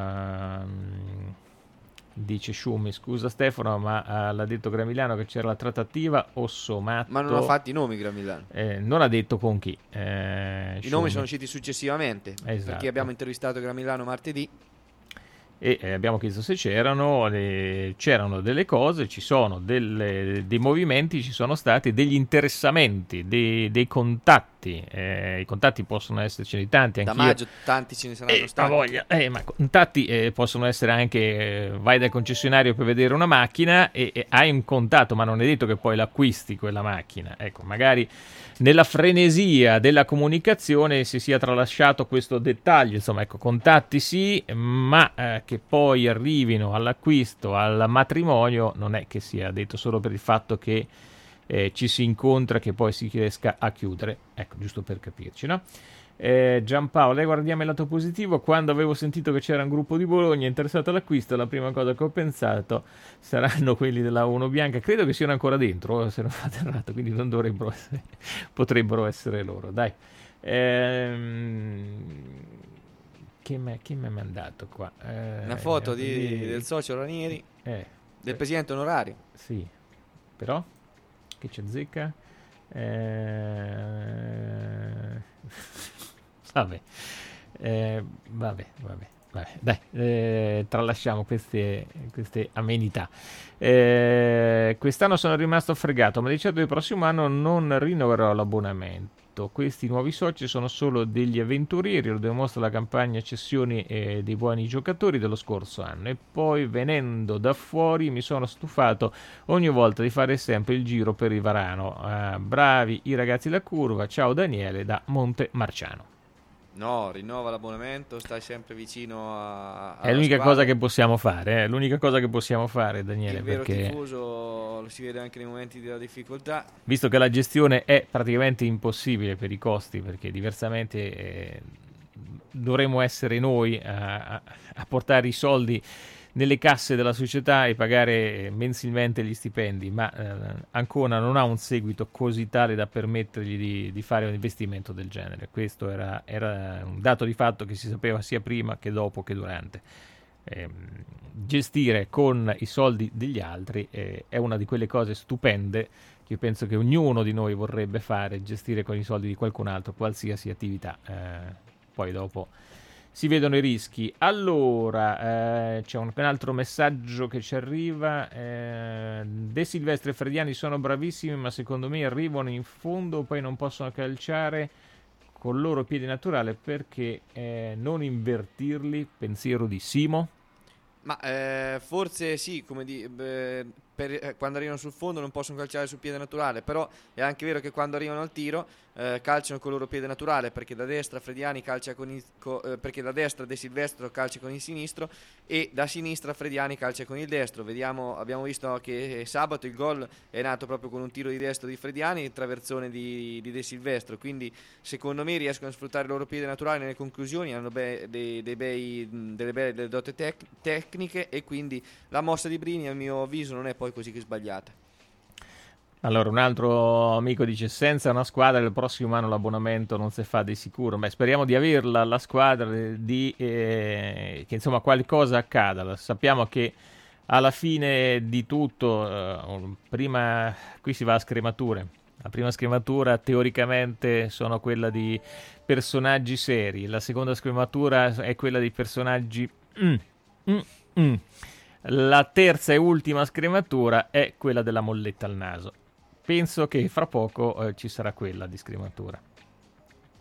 dice Sciumi, scusa Stefano, ma l'ha detto Gramillano che c'era la trattativa o Somatto? Ma non ha fatti i nomi Gramillano. Non ha detto con chi. I nomi sono usciti successivamente, esatto, perché abbiamo intervistato Gramillano martedì e abbiamo chiesto se c'erano delle cose, ci sono dei movimenti, ci sono stati degli interessamenti, dei contatti. I contatti possono essercene tanti. Da maggio tanti ce ne saranno stati. Voglia. Ma contatti possono essere anche, vai dal concessionario per vedere una macchina e hai un contatto, ma non è detto che poi l'acquisti quella macchina. Ecco, magari nella frenesia della comunicazione si sia tralasciato questo dettaglio. Insomma, ecco, contatti sì, ma che poi arrivino all'acquisto, al matrimonio, non è che sia detto solo per il fatto che ci si incontra che poi si riesca a chiudere. Ecco, giusto per capirci, no? Giampaolo, guardiamo il lato positivo. Quando avevo sentito che c'era un gruppo di Bologna interessato all'acquisto, la prima cosa che ho pensato saranno quelli della Uno Bianca. Credo che siano ancora dentro, se non fate errato, quindi non dovrebbero essere, potrebbero essere loro. Dai, chi mi ha mandato qua? Una foto del socio Ranieri, del presidente onorario. Sì, però che c'è zecca? Vabbè, dai, tralasciamo queste amenità. Quest'anno sono rimasto fregato, ma di certo il prossimo anno non rinnoverò l'abbonamento. Questi nuovi soci sono solo degli avventurieri, lo dimostra la campagna cessioni dei buoni giocatori dello scorso anno. E poi, venendo da fuori, mi sono stufato ogni volta di fare sempre il giro per il Varano. Bravi i ragazzi da Curva. Ciao Daniele da Monte Marciano. No, rinnova l'abbonamento, stai sempre vicino è l'unica cosa che possiamo fare, è l'unica cosa che possiamo fare, Daniele. Il vero perché tifoso lo si vede anche nei momenti della difficoltà. Visto che la gestione è praticamente impossibile per i costi, perché diversamente dovremmo essere noi a portare i soldi nelle casse della società e pagare mensilmente gli stipendi, ma Ancona non ha un seguito così tale da permettergli di fare un investimento del genere. Questo era un dato di fatto che si sapeva sia prima che dopo che durante. Gestire con i soldi degli altri è una di quelle cose stupende che io penso che ognuno di noi vorrebbe fare, gestire con i soldi di qualcun altro qualsiasi attività. Poi dopo si vedono i rischi. Allora, c'è un altro messaggio che ci arriva. De Silvestri e Frediani sono bravissimi, ma secondo me arrivano in fondo, poi non possono calciare col loro piede naturale, perché non invertirli? Pensiero di Simo? Ma forse sì, come quando arrivano sul fondo non possono calciare sul piede naturale, però è anche vero che quando arrivano al tiro calciano con il loro piede naturale, perché da destra Frediani calcia perché da destra De Silvestro calcia con il sinistro e da sinistra Frediani calcia con il destro. Abbiamo visto che sabato il gol è nato proprio con un tiro di destro di Frediani e traversone di De Silvestro, quindi secondo me riescono a sfruttare il loro piede naturale nelle conclusioni, hanno delle belle dote tecniche, e quindi la mossa di Brini a mio avviso non è poi così che sbagliata. Allora, un altro amico dice: senza una squadra il prossimo anno l'abbonamento non si fa di sicuro. Beh, speriamo di averla la squadra, che insomma qualcosa accada. Sappiamo che alla fine di tutto, prima qui si va a scremature. La prima scrematura teoricamente sono quella di personaggi seri, la seconda scrematura è quella di personaggi La terza e ultima scrematura è quella della molletta al naso. Penso che fra poco ci sarà quella di scrematura.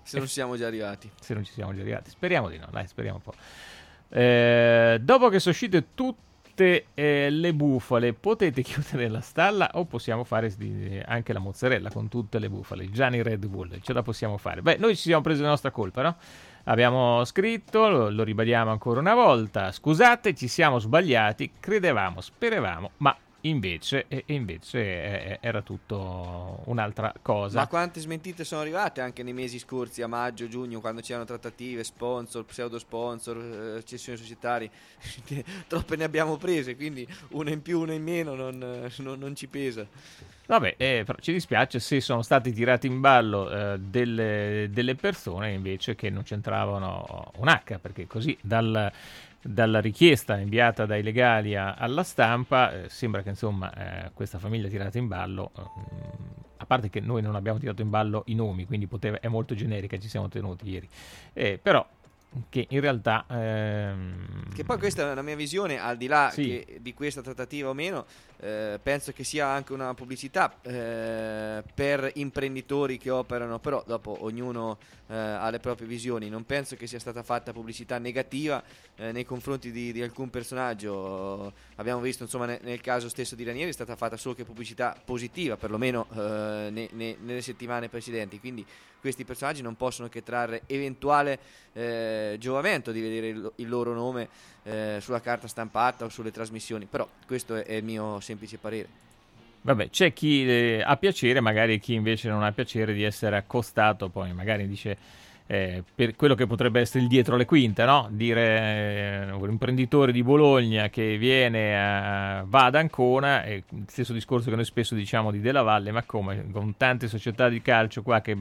Se non siamo già arrivati. Se non ci siamo già arrivati. Speriamo di no, dai, speriamo un po'. Dopo che sono uscite tutte le bufale, potete chiudere la stalla o possiamo fare anche la mozzarella con tutte le bufale? Gianni Red Bull, ce la possiamo fare. Beh, noi ci siamo presi la nostra colpa, no? Abbiamo scritto, lo ribadiamo ancora una volta, scusate, ci siamo sbagliati, credevamo, speravamo, ma invece era tutto un'altra cosa. Ma quante smentite sono arrivate anche nei mesi scorsi, a maggio, giugno, quando c'erano trattative, sponsor, pseudo sponsor, cessioni societarie. Troppe ne abbiamo prese, quindi una in più, una in meno non ci pesa. Vabbè, però ci dispiace se sono stati tirati in ballo delle persone invece che non c'entravano un H, perché così dalla richiesta inviata dai legali alla stampa sembra che insomma questa famiglia tirata in ballo, a parte che noi non abbiamo tirato in ballo i nomi, quindi è molto generica, ci siamo tenuti ieri, però che in realtà che poi questa è una mia visione, al di là di questa trattativa o meno, penso che sia anche una pubblicità per imprenditori che operano, però dopo ognuno ha le proprie visioni. Non penso che sia stata fatta pubblicità negativa nei confronti di alcun personaggio. Abbiamo visto insomma nel caso stesso di Ranieri è stata fatta solo che pubblicità positiva, perlomeno nelle settimane precedenti, quindi questi personaggi non possono che trarre eventuale giovamento di vedere il loro nome sulla carta stampata o sulle trasmissioni, però questo è il mio semplice parere. Vabbè, c'è chi ha piacere, magari chi invece non ha piacere di essere accostato, poi magari dice per quello che potrebbe essere il dietro le quinte, no? Dire un imprenditore di Bologna che va ad Ancona, è il stesso discorso che noi spesso diciamo di Della Valle, ma come con tante società di calcio qua che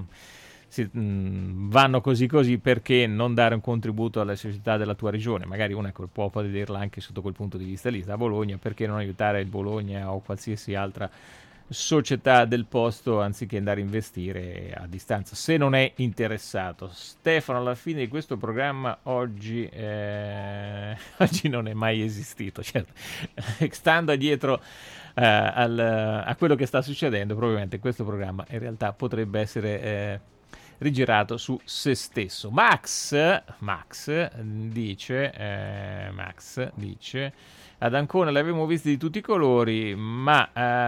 vanno così, perché non dare un contributo alle società della tua regione? Magari una può vederla anche sotto quel punto di vista lì, da Bologna, perché non aiutare il Bologna o qualsiasi altra società del posto anziché andare a investire a distanza, se non è interessato. Stefano, alla fine di questo programma oggi non è mai esistito, certo. Stando dietro a quello che sta succedendo, probabilmente questo programma in realtà potrebbe essere rigirato su se stesso. Max dice ad Ancona le abbiamo viste di tutti i colori, ma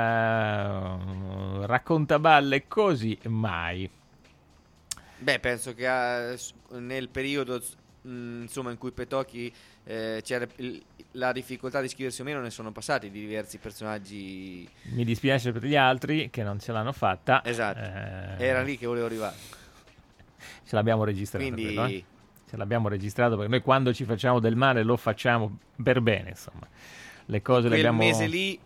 raccontaballe così mai. Beh, penso che nel periodo insomma in cui Petocchi c'era la difficoltà di iscriversi o meno, ne sono passati di diversi personaggi. Mi dispiace per gli altri che non ce l'hanno fatta. Esatto, era lì che volevo arrivare. Ce l'abbiamo registrato, quindi ce l'abbiamo registrato perché noi quando ci facciamo del male lo facciamo per bene, insomma. Le cose le abbiamo... Quel mese lì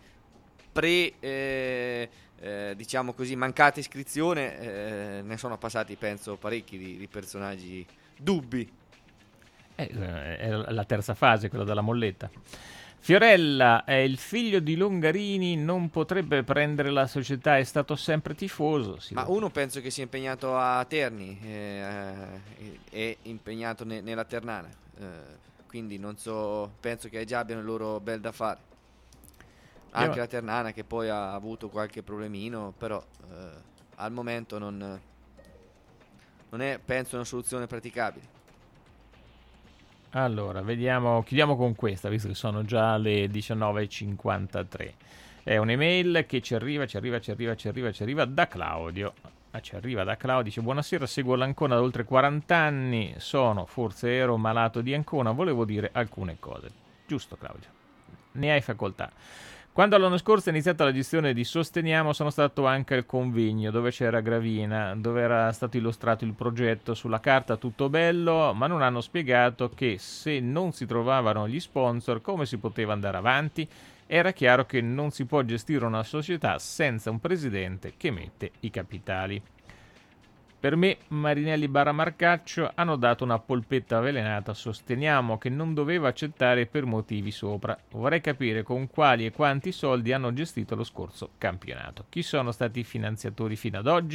diciamo così, mancata iscrizione, ne sono passati penso parecchi di personaggi dubbi. È la terza fase, quella della molletta. Fiorella, il figlio di Longarini non potrebbe prendere la società, è stato sempre tifoso. Ma uno penso che sia impegnato a Terni, è impegnato nella Ternana, quindi non so, penso che già abbiano il loro bel da fare. Anche la Ternana che poi ha avuto qualche problemino, però al momento non è, penso, una soluzione praticabile. Allora, chiudiamo con questa, visto che sono già le 19.53. È un'email che ci arriva da Claudio. Ci arriva da Claudio, dice: buonasera, seguo l'Ancona da oltre 40 anni, forse ero malato di Ancona, volevo dire alcune cose. Giusto, Claudio, ne hai facoltà. Quando l'anno scorso è iniziata la gestione di Sosteniamo, sono stato anche al convegno dove c'era Gravina, dove era stato illustrato il progetto. Sulla carta tutto bello, ma non hanno spiegato che se non si trovavano gli sponsor come si poteva andare avanti. Era chiaro che non si può gestire una società senza un presidente che mette i capitali. Per me Marinelli / Marcaccio hanno dato una polpetta avvelenata. Sosteniamo che non doveva accettare per motivi sopra. Vorrei capire con quali e quanti soldi hanno gestito lo scorso campionato. Chi sono stati i finanziatori fino ad oggi?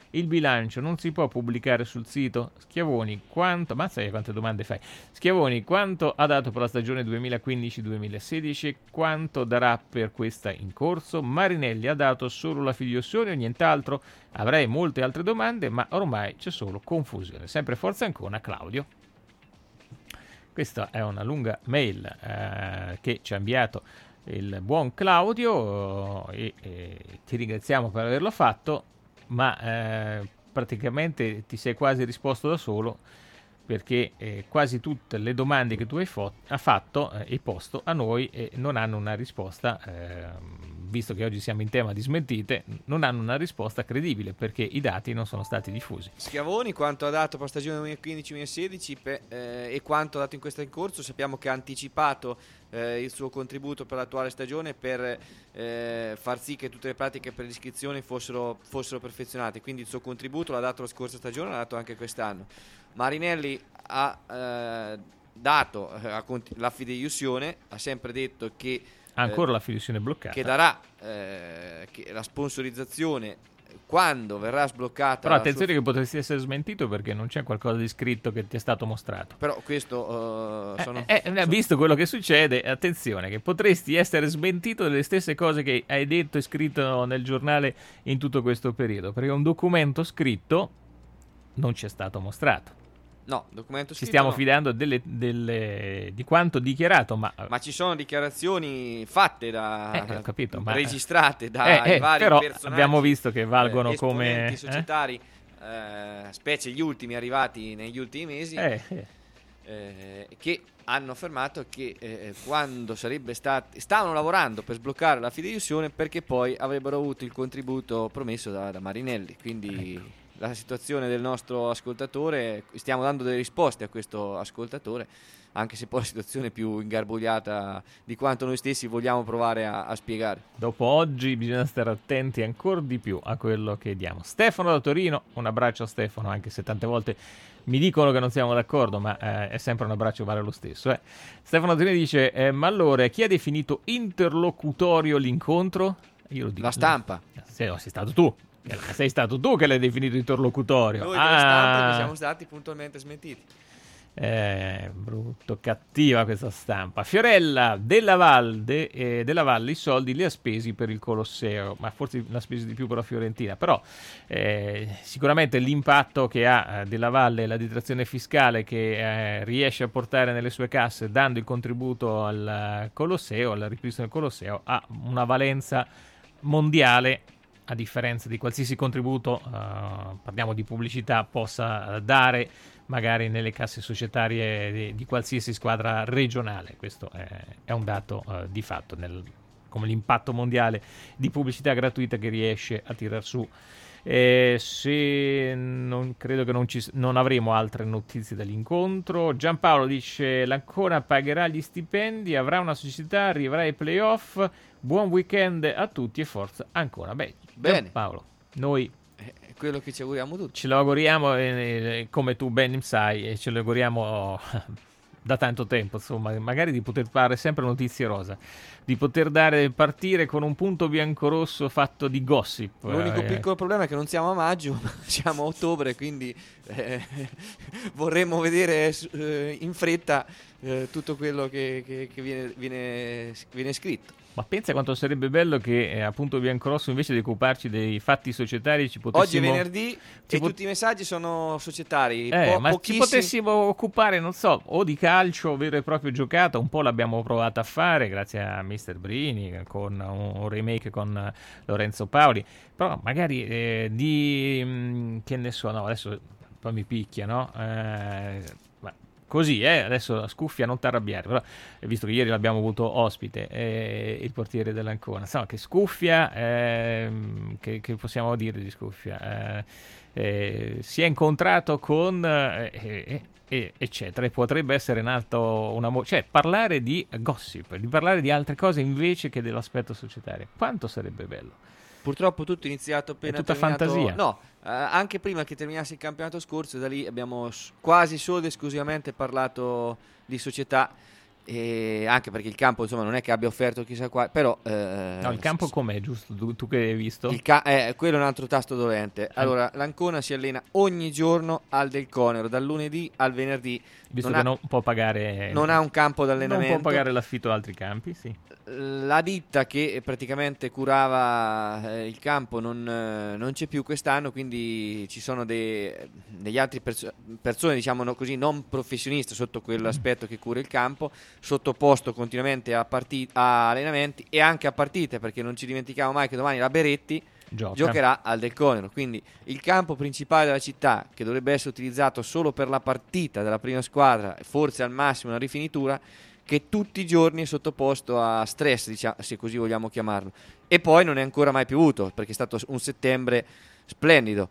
il bilancio non si può pubblicare sul sito? Schiavoni, quanto... Ma sai quante domande fai? Schiavoni, quanto ha dato per la stagione 2015-2016 e quanto darà per questa in corso? Marinelli ha dato solo la fideiussione o nient'altro? Avrei molte altre domande, ma ormai c'è solo confusione. Sempre Forza Ancona, Claudio. Questa è una lunga mail che ci ha inviato il buon Claudio e ti ringraziamo per averlo fatto, ma praticamente ti sei quasi risposto da solo, perché quasi tutte le domande che tu hai fatto e posto a noi non hanno una risposta, visto che oggi siamo in tema di smentite, non hanno una risposta credibile perché i dati non sono stati diffusi. Schiavoni quanto ha dato per la stagione 2015-2016 e quanto ha dato in questa in corso? Sappiamo che ha anticipato il suo contributo per l'attuale stagione per far sì che tutte le pratiche per l'iscrizione fossero perfezionate, quindi il suo contributo l'ha dato la scorsa stagione, l'ha dato anche quest'anno. Marinelli ha dato la fideiussione, ha sempre detto che ancora la fideiussione bloccata, che darà la sponsorizzazione quando verrà sbloccata. Però attenzione che potresti essere smentito perché non c'è qualcosa di scritto che ti è stato mostrato. Però questo visto quello che succede, attenzione che potresti essere smentito delle stesse cose che hai detto e scritto nel giornale in tutto questo periodo, perché un documento scritto non ci è stato mostrato. No, documento scritto ci stiamo no. fidando di quanto dichiarato, ma ci sono dichiarazioni fatte ho capito, ma registrate dai vari però personaggi. Abbiamo visto che valgono come societari, specie gli ultimi arrivati negli ultimi mesi, che hanno affermato che quando stavano lavorando per sbloccare la fideiussione, perché poi avrebbero avuto il contributo promesso da Marinelli, quindi la situazione del nostro ascoltatore, stiamo dando delle risposte a questo ascoltatore, anche se poi la situazione è più ingarbugliata di quanto noi stessi vogliamo provare a spiegare. Dopo oggi bisogna stare attenti ancora di più a quello che diamo. Stefano da Torino, un abbraccio a Stefano, anche se tante volte mi dicono che non siamo d'accordo, ma è sempre un abbraccio, vale lo stesso. Stefano da Torino dice, ma allora chi ha definito interlocutorio l'incontro? Io lo dico. La stampa. Sei stato tu. Sei stato tu che l'hai definito interlocutorio. Noi della stampa che siamo stati puntualmente smentiti. Brutto, cattiva questa stampa. Fiorella della Valle i soldi li ha spesi per il Colosseo, ma forse l'ha spesi di più per la Fiorentina, però sicuramente l'impatto che ha della Valle, la detrazione fiscale che riesce a portare nelle sue casse dando il contributo al Colosseo, al ripristino del Colosseo, ha una valenza mondiale, a differenza di qualsiasi contributo, parliamo di pubblicità, possa dare magari nelle casse societarie di qualsiasi squadra regionale. Questo è un dato di fatto, come l'impatto mondiale di pubblicità gratuita che riesce a tirar su. Se non credo che non avremo altre notizie dall'incontro. Giampaolo dice l'Ancona pagherà gli stipendi, avrà una società, arriverà ai playoff. Buon weekend a tutti e forza Ancona. Bene, Giampaolo, noi quello che ci auguriamo tutti. Ce lo auguriamo, come tu ben sai, e ce lo auguriamo da tanto tempo, insomma, magari di poter fare sempre notizie rosa, di poter partire con un punto biancorosso fatto di gossip. L'unico piccolo problema è che non siamo a maggio, siamo a ottobre, quindi vorremmo vedere in fretta tutto quello che viene scritto. Ma pensa quanto sarebbe bello che appunto Biancorosso, invece di occuparci dei fatti societari, ci potessimo... Oggi è venerdì e tutti i messaggi sono societari. Ma ci potessimo occupare, non so, o di calcio vero e proprio giocato, un po' l'abbiamo provato a fare grazie a Mr. Brini con un remake con Lorenzo Paoli, però magari che ne so, no, adesso poi mi picchia, no? Così, adesso Scuffia, non t'arrabbiare, però visto che ieri l'abbiamo avuto ospite, il portiere dell'Ancona, insomma, che Scuffia, che possiamo dire di Scuffia, si è incontrato con eccetera, e potrebbe essere nato cioè parlare di gossip, di parlare di altre cose invece che dell'aspetto societario. Quanto sarebbe bello. Purtroppo tutto è iniziato appena è tutta terminato. Fantasia. No, anche prima che terminasse il campionato scorso, da lì abbiamo quasi solo ed esclusivamente parlato di società e anche perché il campo insomma non è che abbia offerto chissà qua, però no, il campo com'è, giusto? Tu che hai visto? Quello è un altro tasto dolente. Allora, l'Ancona si allena ogni giorno al Del Conero, dal lunedì al venerdì. Visto che non può pagare, non ha un campo d'allenamento, non può pagare l'affitto ad altri campi, sì. La ditta che praticamente curava il campo non c'è più quest'anno, quindi ci sono degli altri persone, diciamo così, non professioniste sotto quell'aspetto che cura il campo, sottoposto continuamente a allenamenti e anche a partite, perché non ci dimentichiamo mai che domani la Beretti giocherà al Del Conero, quindi il campo principale della città, che dovrebbe essere utilizzato solo per la partita della prima squadra, forse al massimo una rifinitura, che tutti i giorni è sottoposto a stress, diciamo, se così vogliamo chiamarlo, e poi non è ancora mai piovuto, perché è stato un settembre splendido,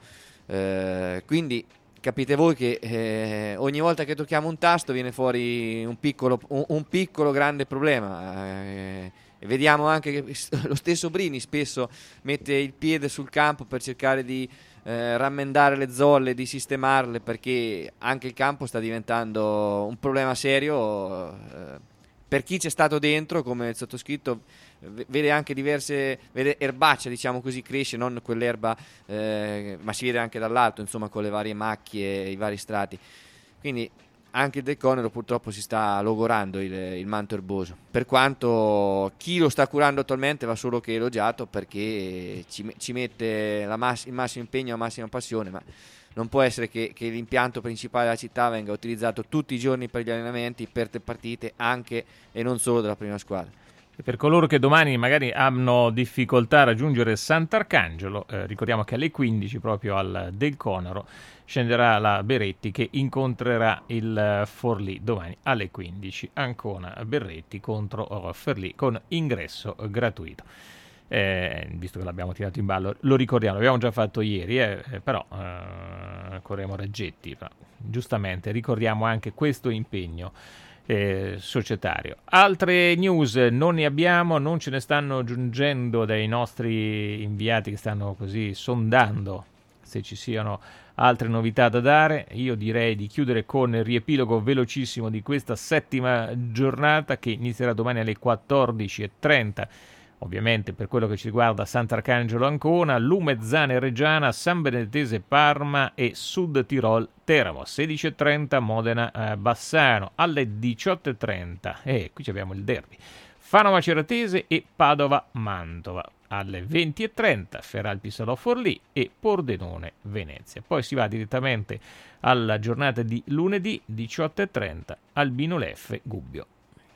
quindi capite voi che ogni volta che tocchiamo un tasto viene fuori un piccolo grande problema, e vediamo anche che lo stesso Brini spesso mette il piede sul campo per cercare di rammendare le zolle, di sistemarle, perché anche il campo sta diventando un problema serio per chi c'è stato dentro, come il sottoscritto. Vede anche vede erbaccia, diciamo così, cresce, non quell'erba, ma si vede anche dall'alto, insomma, con le varie macchie e i vari strati. Quindi anche il Del Conero purtroppo si sta logorando il manto erboso, per quanto chi lo sta curando attualmente va solo che elogiato, perché ci mette il massimo impegno, la massima passione, ma non può essere che l'impianto principale della città venga utilizzato tutti i giorni per gli allenamenti, per le partite, anche e non solo della prima squadra. E per coloro che domani magari hanno difficoltà a raggiungere Sant'Arcangelo, ricordiamo che alle 15 proprio al Del Conero scenderà la Beretti, che incontrerà il Forlì domani alle 15. Ancona Beretti contro Forlì con ingresso gratuito. Visto che l'abbiamo tirato in ballo, lo ricordiamo, l'abbiamo già fatto ieri, però corriamo raggetti. Giustamente ricordiamo anche questo impegno societario. Altre news non ne abbiamo, non ce ne stanno giungendo dai nostri inviati che stanno così sondando se ci siano altre novità da dare. Io direi di chiudere con il riepilogo velocissimo di questa settima giornata, che inizierà domani alle 14:30. Ovviamente per quello che ci riguarda Sant'Arcangelo Ancona, Lumezzane Reggiana, San Benedettese Parma e Sud Tirol Teramo. 16:30 Modena Bassano, alle 18:30 qui abbiamo il derby, Fano Maceratese e Padova Mantova, alle 20:30 Feralpi Salò Forlì e Pordenone Venezia. Poi si va direttamente alla giornata di lunedì 18:30 Albino Leffe Gubbio.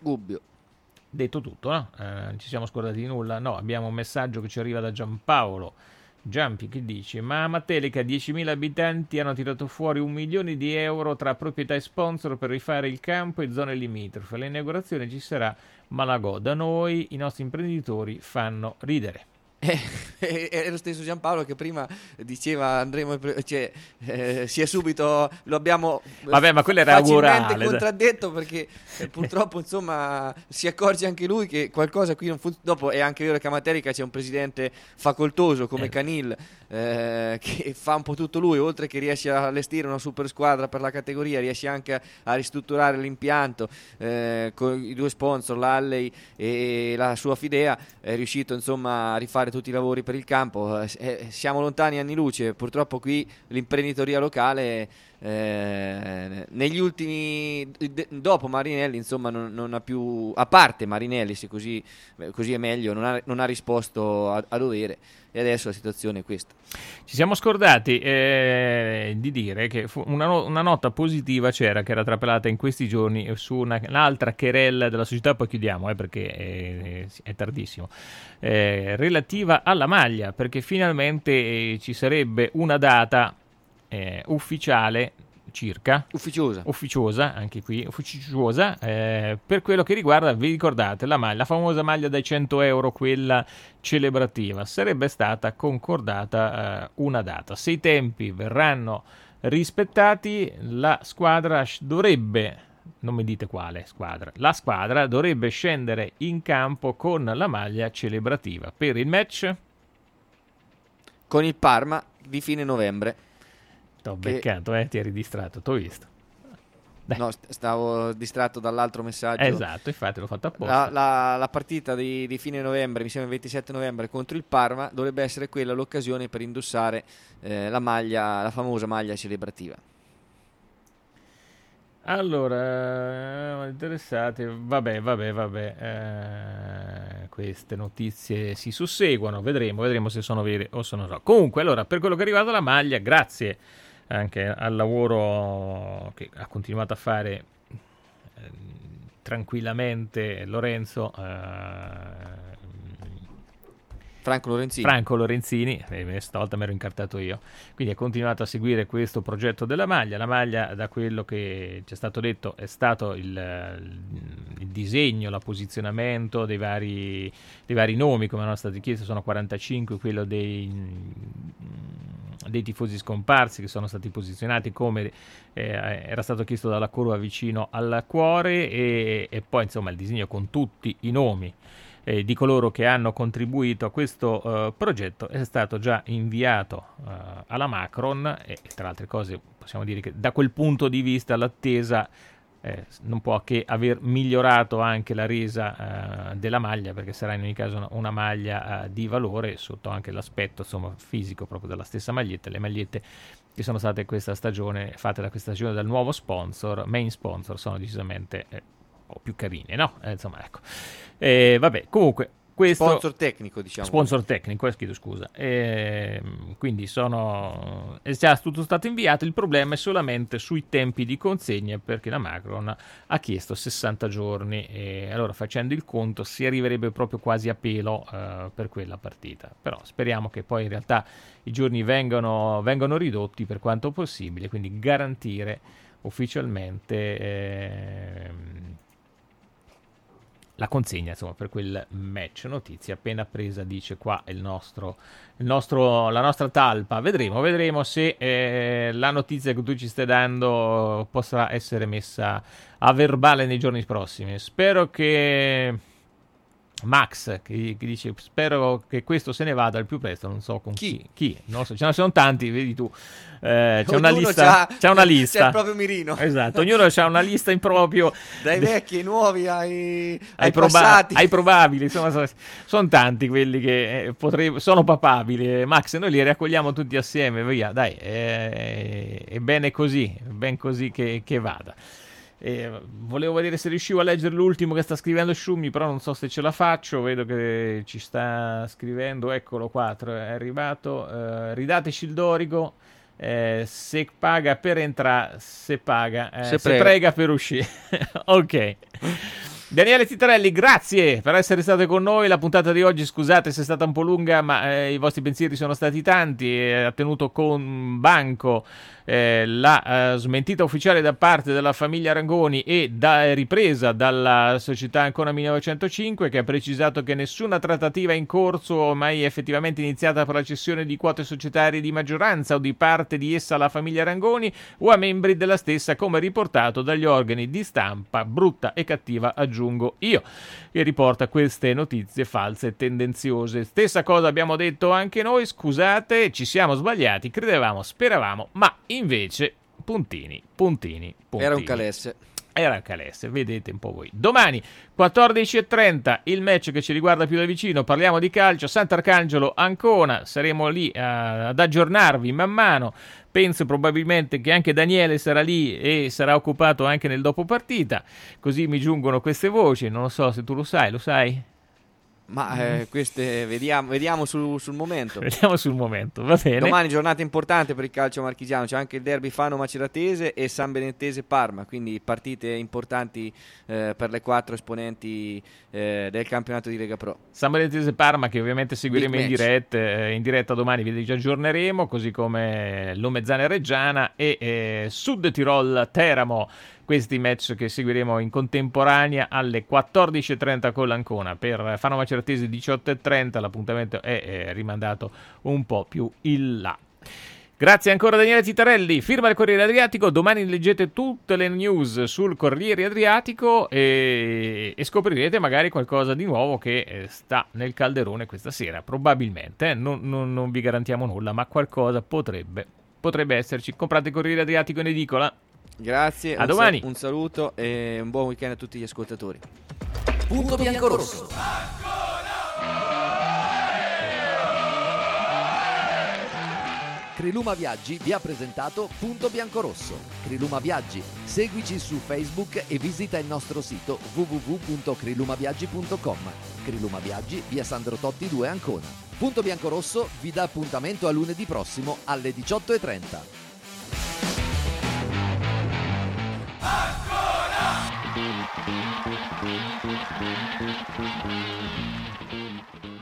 Detto tutto, no? Ci siamo scordati di nulla? No, abbiamo un messaggio che ci arriva da Giampaolo Giampi che dice: ma a Matelica 10.000 abitanti hanno tirato fuori 1 milione di euro tra proprietà e sponsor per rifare il campo e zone limitrofe. L'inaugurazione ci sarà, ma la goda noi, i nostri imprenditori fanno ridere. È lo stesso Giampaolo che prima diceva andremo, si è subito, lo abbiamo ma quello era facilmente augurale, contraddetto, perché purtroppo insomma si accorge anche lui che qualcosa qui non funziona. Dopo è anche vero che a Matelica c'è un presidente facoltoso come Canil, che fa un po' tutto lui, oltre che riesce a allestire una super squadra per la categoria, riesce anche a ristrutturare l'impianto con i 2 sponsor, l'Alley e la sua Fidea. È riuscito insomma a rifare tutti i lavori per il campo. Siamo lontani anni luce, purtroppo qui l'imprenditoria locale negli ultimi, dopo Marinelli insomma non ha più, a parte Marinelli, se così è meglio, non ha risposto a dovere, e adesso la situazione è questa. Ci siamo scordati di dire che una nota positiva c'era, che era trapelata in questi giorni su un'altra querella della società, poi chiudiamo perché è tardissimo, relativa alla maglia, perché finalmente ci sarebbe una data ufficiale, circa ufficiosa anche qui, ufficiosa, per quello che riguarda, vi ricordate, la famosa maglia dai 100 euro, quella celebrativa. Sarebbe stata concordata una data. Se i tempi verranno rispettati, la squadra dovrebbe, non mi dite quale squadra, la squadra dovrebbe scendere in campo con la maglia celebrativa per il match con il Parma di fine novembre. T'ho beccato, ti eri distratto, t'ho visto. No, stavo distratto dall'altro messaggio. Esatto, infatti l'ho fatto apposta. La partita di fine novembre, mi sembra il 27 novembre, contro il Parma, dovrebbe essere quella l'occasione per indossare la famosa maglia celebrativa. Allora, interessati, vabbè, queste notizie si susseguono, vedremo se sono vere o sono no. Comunque, allora, per quello che riguarda la maglia, grazie anche al lavoro che ha continuato a fare tranquillamente Lorenzo, Franco Lorenzini, stavolta mi ero incartato io, quindi ha continuato a seguire questo progetto della maglia. La maglia, da quello che ci è stato detto, è stato il disegno, il posizionamento dei vari nomi, come erano stati chiesti, sono 45, quello dei tifosi scomparsi che sono stati posizionati come era stato chiesto dalla curva vicino al cuore, e poi insomma il disegno con tutti i nomi di coloro che hanno contribuito a questo progetto è stato già inviato alla Macron, e tra altre cose possiamo dire che da quel punto di vista l'attesa non può che aver migliorato anche la resa della maglia, perché sarà in ogni caso una maglia di valore sotto anche l'aspetto fisico proprio della stessa maglietta. Le magliette che sono state questa stagione fatte da questa stagione dal nuovo main sponsor, sono decisamente più carine, no? Insomma, ecco. Vabbè, comunque questo sponsor tecnico, diciamo. Sponsor tecnico, chiedo scusa. Quindi è già tutto stato inviato. Il problema è solamente sui tempi di consegna, perché la Macron ha chiesto 60 giorni e allora, facendo il conto, si arriverebbe proprio quasi a pelo per quella partita. Però speriamo che poi in realtà i giorni vengano ridotti per quanto possibile, quindi garantire ufficialmente la consegna, insomma, per quel match. Notizia appena presa, dice qua la nostra talpa. Vedremo se la notizia che tu ci stai dando possa essere messa a verbale nei giorni prossimi. Spero che Max, che dice spero che questo se ne vada al più presto, non so con chi non so, ce ne sono tanti, vedi tu, c'è una lista, c'è il proprio mirino, esatto, ognuno ha una lista in proprio, dai vecchi ai nuovi ai passati, ai probabili, insomma sono tanti quelli che sono papabili. Max, noi li raccogliamo tutti assieme, via, dai, è bene così, ben così che vada. Volevo vedere se riuscivo a leggere l'ultimo che sta scrivendo Sciummi, però non so se ce la faccio. Vedo che ci sta scrivendo, eccolo qua, è arrivato. Ridateci il Dorigo, se paga per entrare, se paga, se prega per uscire. Ok. Daniele Titarelli, grazie per essere state con noi. La puntata di oggi, scusate se è stata un po' lunga, ma i vostri pensieri sono stati tanti. Ha tenuto con banco la smentita ufficiale da parte della famiglia Rangoni e ripresa dalla società Ancona 1905, che ha precisato che nessuna trattativa è in corso, mai effettivamente iniziata per la cessione di quote societarie di maggioranza o di parte di essa alla famiglia Rangoni o a membri della stessa, come riportato dagli organi di stampa brutta e cattiva, aggiungo io, che riporta queste notizie false e tendenziose. Stessa cosa abbiamo detto anche noi, scusate, ci siamo sbagliati, credevamo, speravamo, ma invece puntini. Era un calesse. Vedete un po' voi. Domani 14:30 il match che ci riguarda più da vicino, parliamo di calcio, Sant'Arcangelo Ancona, saremo lì ad aggiornarvi man mano. Penso probabilmente che anche Daniele sarà lì e sarà occupato anche nel dopo partita, così mi giungono queste voci, non lo so se tu lo sai? Ma queste vediamo sul momento. Vediamo sul momento, va bene. Domani giornata importante per il calcio marchigiano, c'è anche il derby Fano-Maceratese e San Benettese-Parma, quindi partite importanti per le 4 esponenti del campionato di Lega Pro. San Benettese-Parma che ovviamente seguiremo in diretta domani, vi aggiorneremo, così come Lumezzane-Reggiana e Sud Tirol-Teramo. Questi match che seguiremo in contemporanea alle 14:30 con l'Ancona. Per Fano Maceratese 18:30, l'appuntamento è rimandato un po' più in là. Grazie ancora Daniele Titarelli, firma del Corriere Adriatico. Domani leggete tutte le news sul Corriere Adriatico e scoprirete magari qualcosa di nuovo che sta nel calderone questa sera, probabilmente. Non vi garantiamo nulla, ma qualcosa potrebbe esserci. Comprate Corriere Adriatico in edicola. Grazie, a domani. Un saluto e un buon weekend a tutti gli ascoltatori. Punto Biancorosso. Criluma Viaggi vi ha presentato Punto Biancorosso. Criluma Viaggi, seguici su Facebook e visita il nostro sito www.crilumaviaggi.com. Criluma Viaggi, via Sandro Totti 2 Ancona. Punto Biancorosso vi dà appuntamento a lunedì prossimo alle 18:30.